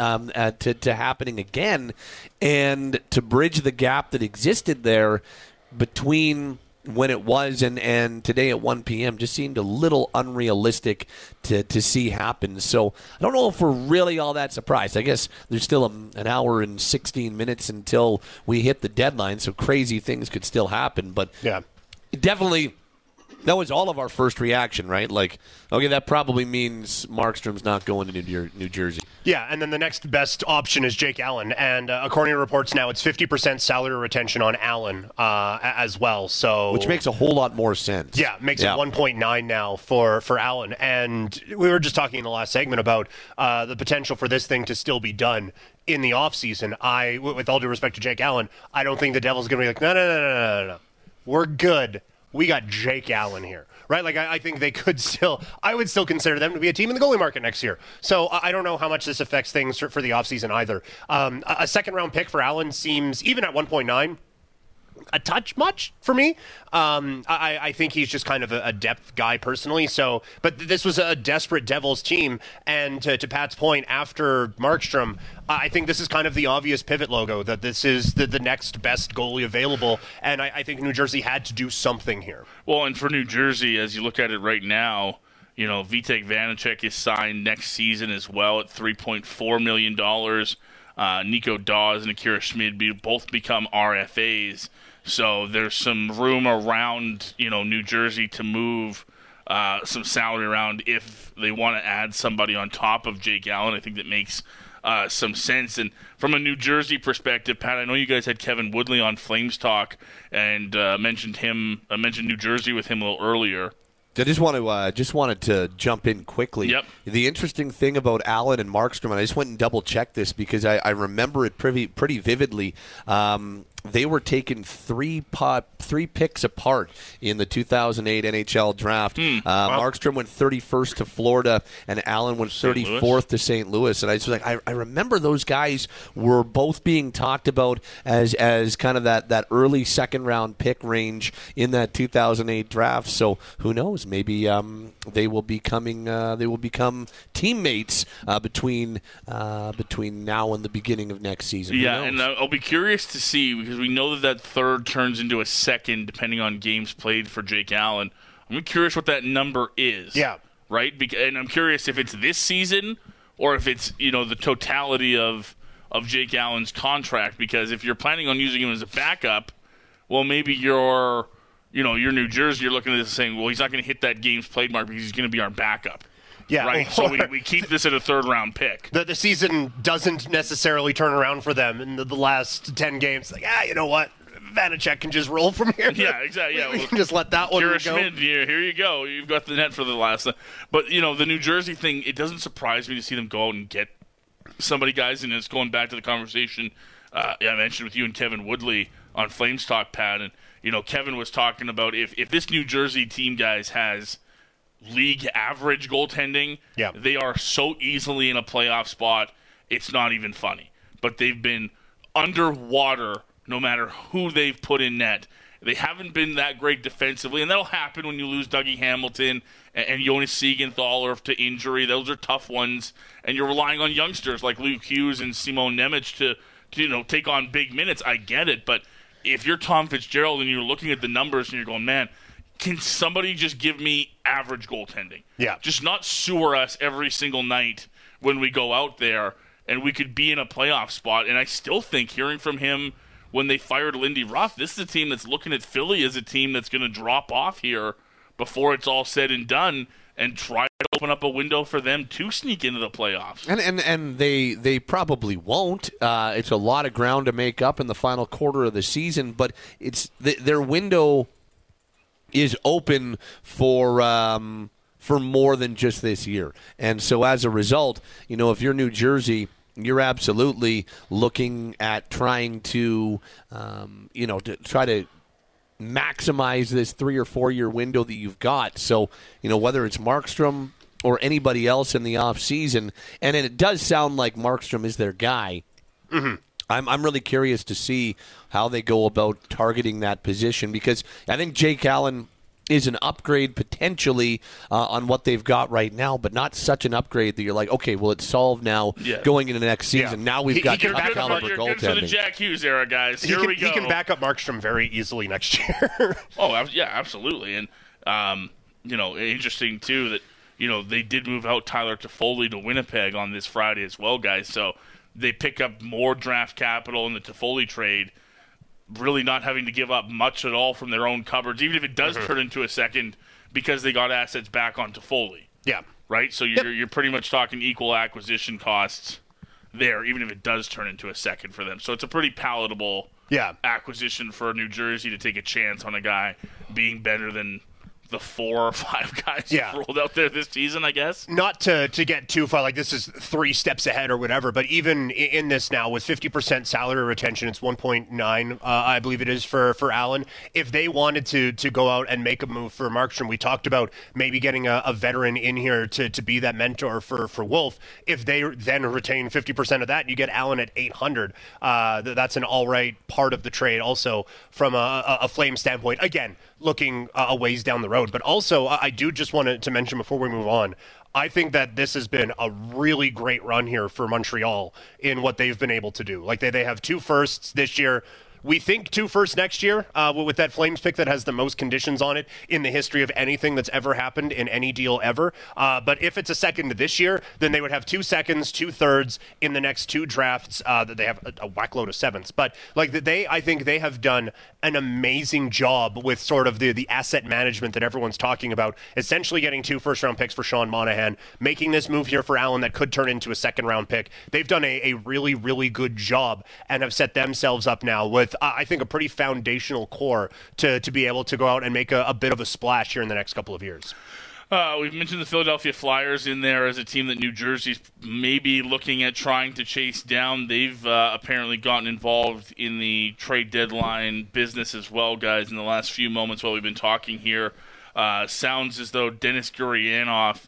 to happening again, and to bridge the gap that existed there between when it was and today at 1 p.m. just seemed a little unrealistic to see happen. So I don't know if we're really all that surprised. I guess there's still an hour and 16 minutes until we hit the deadline, so crazy things could still happen. But definitely, that was all of our first reaction, right? Like, okay, that probably means Markstrom's not going to New Jersey. Yeah, and then the next best option is Jake Allen. And according to reports now, it's 50% salary retention on Allen as well. So, which makes a whole lot more sense. Yeah, makes it 1.9 now for Allen. And we were just talking in the last segment about the potential for this thing to still be done in the offseason. With all due respect to Jake Allen, I don't think the Devils are going to be like, no. We're good. We got Jake Allen here, right? Like, I think they could I would still consider them to be a team in the goalie market next year. So I don't know how much this affects things for the offseason either. A second-round pick for Allen seems, even at 1.9, a touch much for me. I think he's just kind of a depth guy personally. So, but this was a desperate Devils team, and to Pat's point, after Markstrom, I think this is kind of the obvious pivot logo, that this is the next best goalie available, and I think New Jersey had to do something here. Well, and for New Jersey, as you look at it right now, you know, Vitek Vanacek is signed next season as well at $3.4 million. Nico Dawes and Akira Schmid both become RFAs. So there's some room around, you know, New Jersey to move some salary around if they want to add somebody on top of Jake Allen. I think that makes some sense. And from a New Jersey perspective, Pat, I know you guys had Kevin Woodley on Flames Talk and mentioned New Jersey with him a little earlier. I just wanted to jump in quickly. Yep. The interesting thing about Allen and Markstrom, and I just went and double-checked this because I remember it pretty vividly. They were taken three picks apart in the 2008 NHL draft. Markstrom went 31st to Florida, and Allen went 34th to St. Louis. And I was like, I remember those guys were both being talked about as kind of that early second-round pick range in that 2008 draft. So who knows? Maybe they will become teammates between now and the beginning of next season. Yeah, and I'll be curious to see, because we know that third turns into a second depending on games played for Jake Allen. I'm curious what that number is. Yeah. Right? And I'm curious if it's this season or if it's, you know, the totality of Jake Allen's contract, because if you're planning on using him as a backup, well, maybe you're New Jersey, you're looking at this and saying, well, he's not going to hit that games played mark because he's going to be our backup. Yeah, right. So we keep this at a third-round pick. The season doesn't necessarily turn around for them in the last 10 games. Like, you know what? Vanacek can just roll from here. Yeah, exactly. Yeah, we can just let that one go. Schmid, here you go. You've got the net for the last. But, you know, the New Jersey thing, it doesn't surprise me to see them go out and get somebody, guys, and it's going back to the conversation I mentioned with you and Kevin Woodley on Flames Talk, Pat. And, you know, Kevin was talking about if this New Jersey team, guys, has league average goaltending, they are so easily in a playoff spot, it's not even funny. But they've been underwater no matter who they've put in net. They haven't been that great defensively, and that'll happen when you lose Dougie Hamilton and Jonas Siegenthaler to injury. Those are tough ones, and you're relying on youngsters like Luke Hughes and Simon Nemec to take on big minutes. I get it, but if you're Tom Fitzgerald and you're looking at the numbers and you're going, man, can somebody just give me average goaltending? Yeah. Just not sewer us every single night when we go out there, and we could be in a playoff spot. And I still think, hearing from him when they fired Lindy Ruff, this is a team that's looking at Philly as a team that's going to drop off here before it's all said and done and try to open up a window for them to sneak into the playoffs. And they probably won't. It's a lot of ground to make up in the final quarter of the season, but it's their window is open for more than just this year. And so as a result, you know, if you're New Jersey, you're absolutely looking at trying to, to try to maximize this 3 or 4 year window that you've got. So, whether it's Markstrom or anybody else in the offseason, and it does sound like Markstrom is their guy. Mm-hmm. I'm really curious to see how they go about targeting that position, because I think Jake Allen is an upgrade potentially on what they've got right now, but not such an upgrade that you're like, okay, well, it's solved now going into next season. Yeah. Now we've got cup caliber goaltending. Good for the Jack Hughes era, guys. Here we go. He can back up Markstrom very easily next year. Oh, yeah, absolutely. And, interesting, too, that, they did move out Tyler Toffoli to Winnipeg on this Friday as well, guys. So they pick up more draft capital in the Toffoli trade, really not having to give up much at all from their own cupboards, even if it does turn into a second, because they got assets back on Toffoli. Yeah. Right? So you're pretty much talking equal acquisition costs there, even if it does turn into a second for them. So it's a pretty palatable acquisition for New Jersey to take a chance on a guy being better than the 4 or 5 guys who rolled out there this season, I guess. Not to get too far, like this is 3 steps ahead or whatever, but even in this now with 50% salary retention, it's 1.9, I believe it is for Allen. If they wanted to go out and make a move for Markstrom, we talked about maybe getting a veteran in here to be that mentor for Wolf. If they then retain 50% of that, and you get Allen at 800, that's an all right part of the trade also from a Flame standpoint. Again, looking a ways down the road. But also, I do just want to mention before we move on, I think that this has been a really great run here for Montreal in what they've been able to do. Like they have 2 firsts this year. We think 2 firsts next year with that Flames pick that has the most conditions on it in the history of anything that's ever happened in any deal ever. But if it's a second this year, then they would have 2 seconds, 2 thirds in the next 2 drafts. That they have a whackload of 7ths. But I think they have done an amazing job with sort of the asset management that everyone's talking about. Essentially getting 2 first-round picks for Sean Monahan, making this move here for Allen that could turn into a second-round pick. They've done a really, really good job and have set themselves up now with I think a pretty foundational core to be able to go out and make a bit of a splash here in the next couple of years. We've mentioned the Philadelphia Flyers in there as a team that New Jersey's maybe looking at trying to chase down. They've apparently gotten involved in the trade deadline business as well, guys, in the last few moments while we've been talking here. Sounds as though Denis Gurianov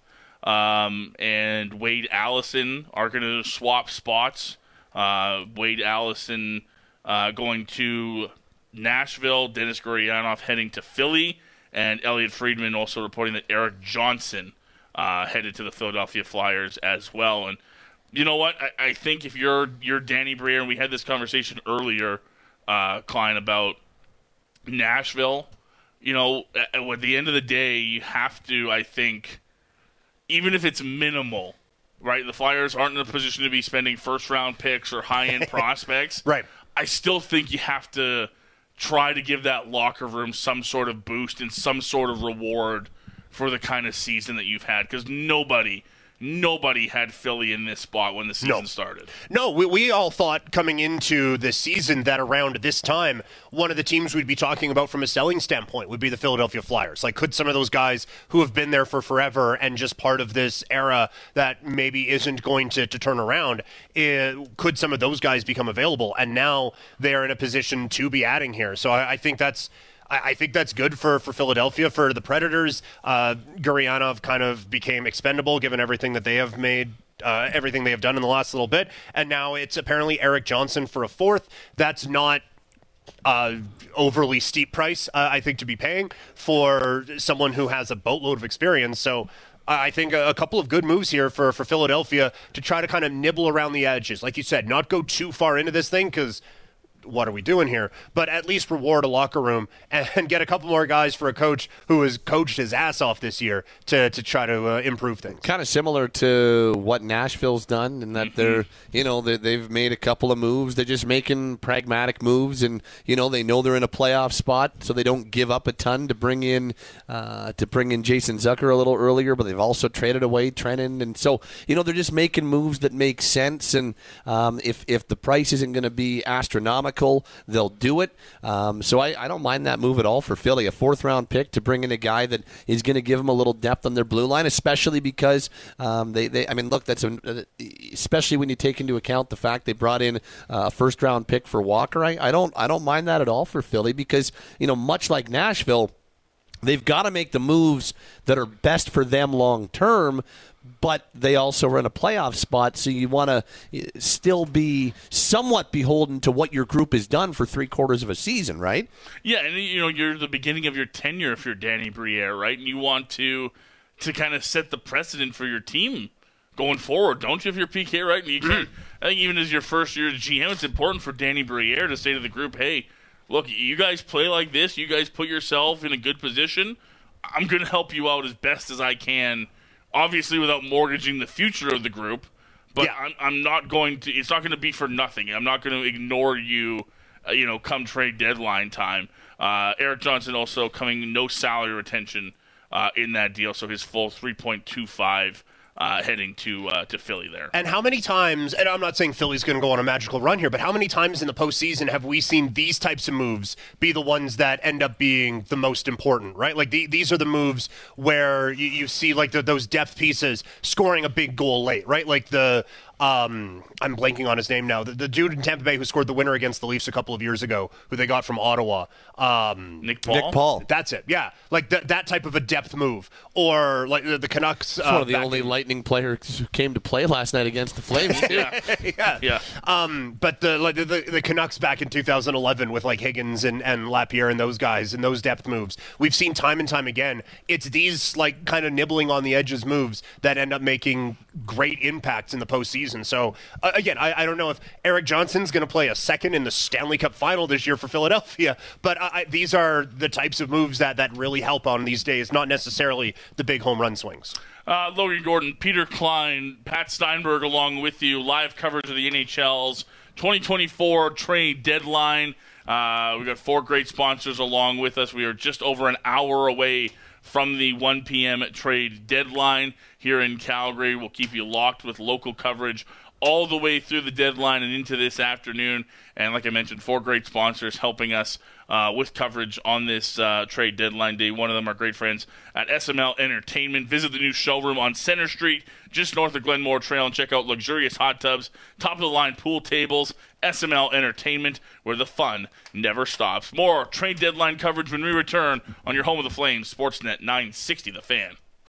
and Wade Allison are going to swap spots. Wade Allison going to Nashville, Denis Gurianov heading to Philly, and Elliot Friedman also reporting that Eric Johnson headed to the Philadelphia Flyers as well. And you know what? I think if you're Danny Briere, and we had this conversation earlier, Klein, about Nashville, at the end of the day, you have to, I think, even if it's minimal, right? The Flyers aren't in a position to be spending first-round picks or high-end prospects. Right. I still think you have to try to give that locker room some sort of boost and some sort of reward for the kind of season that you've had, because nobody had Philly in this spot when the season started. No, we all thought coming into the season that around this time, one of the teams we'd be talking about from a selling standpoint would be the Philadelphia Flyers. Like, could some of those guys who have been there for forever and just part of this era that maybe isn't going to turn around, could some of those guys become available? And now they're in a position to be adding here. So I think that's good for Philadelphia. For the Predators, Gurianov kind of became expendable given everything that they have made, everything they have done in the last little bit. And now it's apparently Eric Johnson for a 4th. That's not overly steep price, I think, to be paying for someone who has a boatload of experience. So I think a couple of good moves here for Philadelphia to try to kind of nibble around the edges. Like you said, not go too far into this thing, because what are we doing here? But at least reward a locker room and get a couple more guys for a coach who has coached his ass off this year to try to improve things. Kind of similar to what Nashville's done, in that they've made a couple of moves. They're just making pragmatic moves, and they know they're in a playoff spot, so they don't give up a ton to bring in Jason Zucker a little earlier. But they've also traded away Trennan, and so they're just making moves that make sense. And if the price isn't going to be astronomical, methodical, they'll do it. So I don't mind that move at all for Philly. A 4th-round pick to bring in a guy that is going to give them a little depth on their blue line, especially because especially when you take into account the fact they brought in a 1st-round pick for Walker. I don't mind that at all for Philly because, much like Nashville, they've got to make the moves that are best for them long term, but they also are in a playoff spot, so you want to still be somewhat beholden to what your group has done for 3/4 of a season, right? Yeah, and you're the beginning of your tenure if you're Danny Briere, right? And you want to kind of set the precedent for your team going forward, don't you? If you're PK, right? And you can, I think even as your first year as GM, it's important for Danny Briere to say to the group, hey, look, you guys play like this. You guys put yourself in a good position. I'm going to help you out as best as I can, obviously without mortgaging the future of the group. But yeah. I'm not going to – it's not going to be for nothing. I'm not going to ignore you, come trade deadline time. Erik Johnson also coming no salary retention in that deal, so his full 3.25 heading to Philly there. And how many times, and I'm not saying Philly's going to go on a magical run here, but how many times in the postseason have we seen these types of moves be the ones that end up being the most important, right? Like these are the moves where you see like those depth pieces scoring a big goal late, right? Like I'm blanking on his name now. The dude in Tampa Bay who scored the winner against the Leafs a couple of years ago, who they got from Ottawa. Nick Paul? Nick Paul. That's it, yeah. Like that type of a depth move. Or like the Canucks. One of the only Lightning players who came to play last night against the Flames. yeah. But the Canucks back in 2011 with like Higgins and Lapierre and those guys and those depth moves, we've seen time and time again. It's these like kind of nibbling on the edges moves that end up making great impacts in the postseason. So, again, I don't know if Erik Johnson's going to play a second in the Stanley Cup final this year for Philadelphia, but these are the types of moves that really help on these days, not necessarily the big home run swings. Logan Gordon, Peter Klein, Pat Steinberg along with you, live coverage of the NHL's 2024 trade deadline. We've got 4 great sponsors along with us. We are just over an hour away from the 1 p.m. trade deadline here in Calgary. We'll keep you locked with local coverage all the way through the deadline and into this afternoon. And like I mentioned, 4 great sponsors helping us with coverage on this trade deadline day. One of them are great friends at SML Entertainment. Visit the new showroom on Center Street, just north of Glenmore Trail, and check out luxurious hot tubs, top-of-the-line pool tables. SML Entertainment, where the fun never stops. More trade deadline coverage when we return on your home of the Flames, Sportsnet 960 The Fan.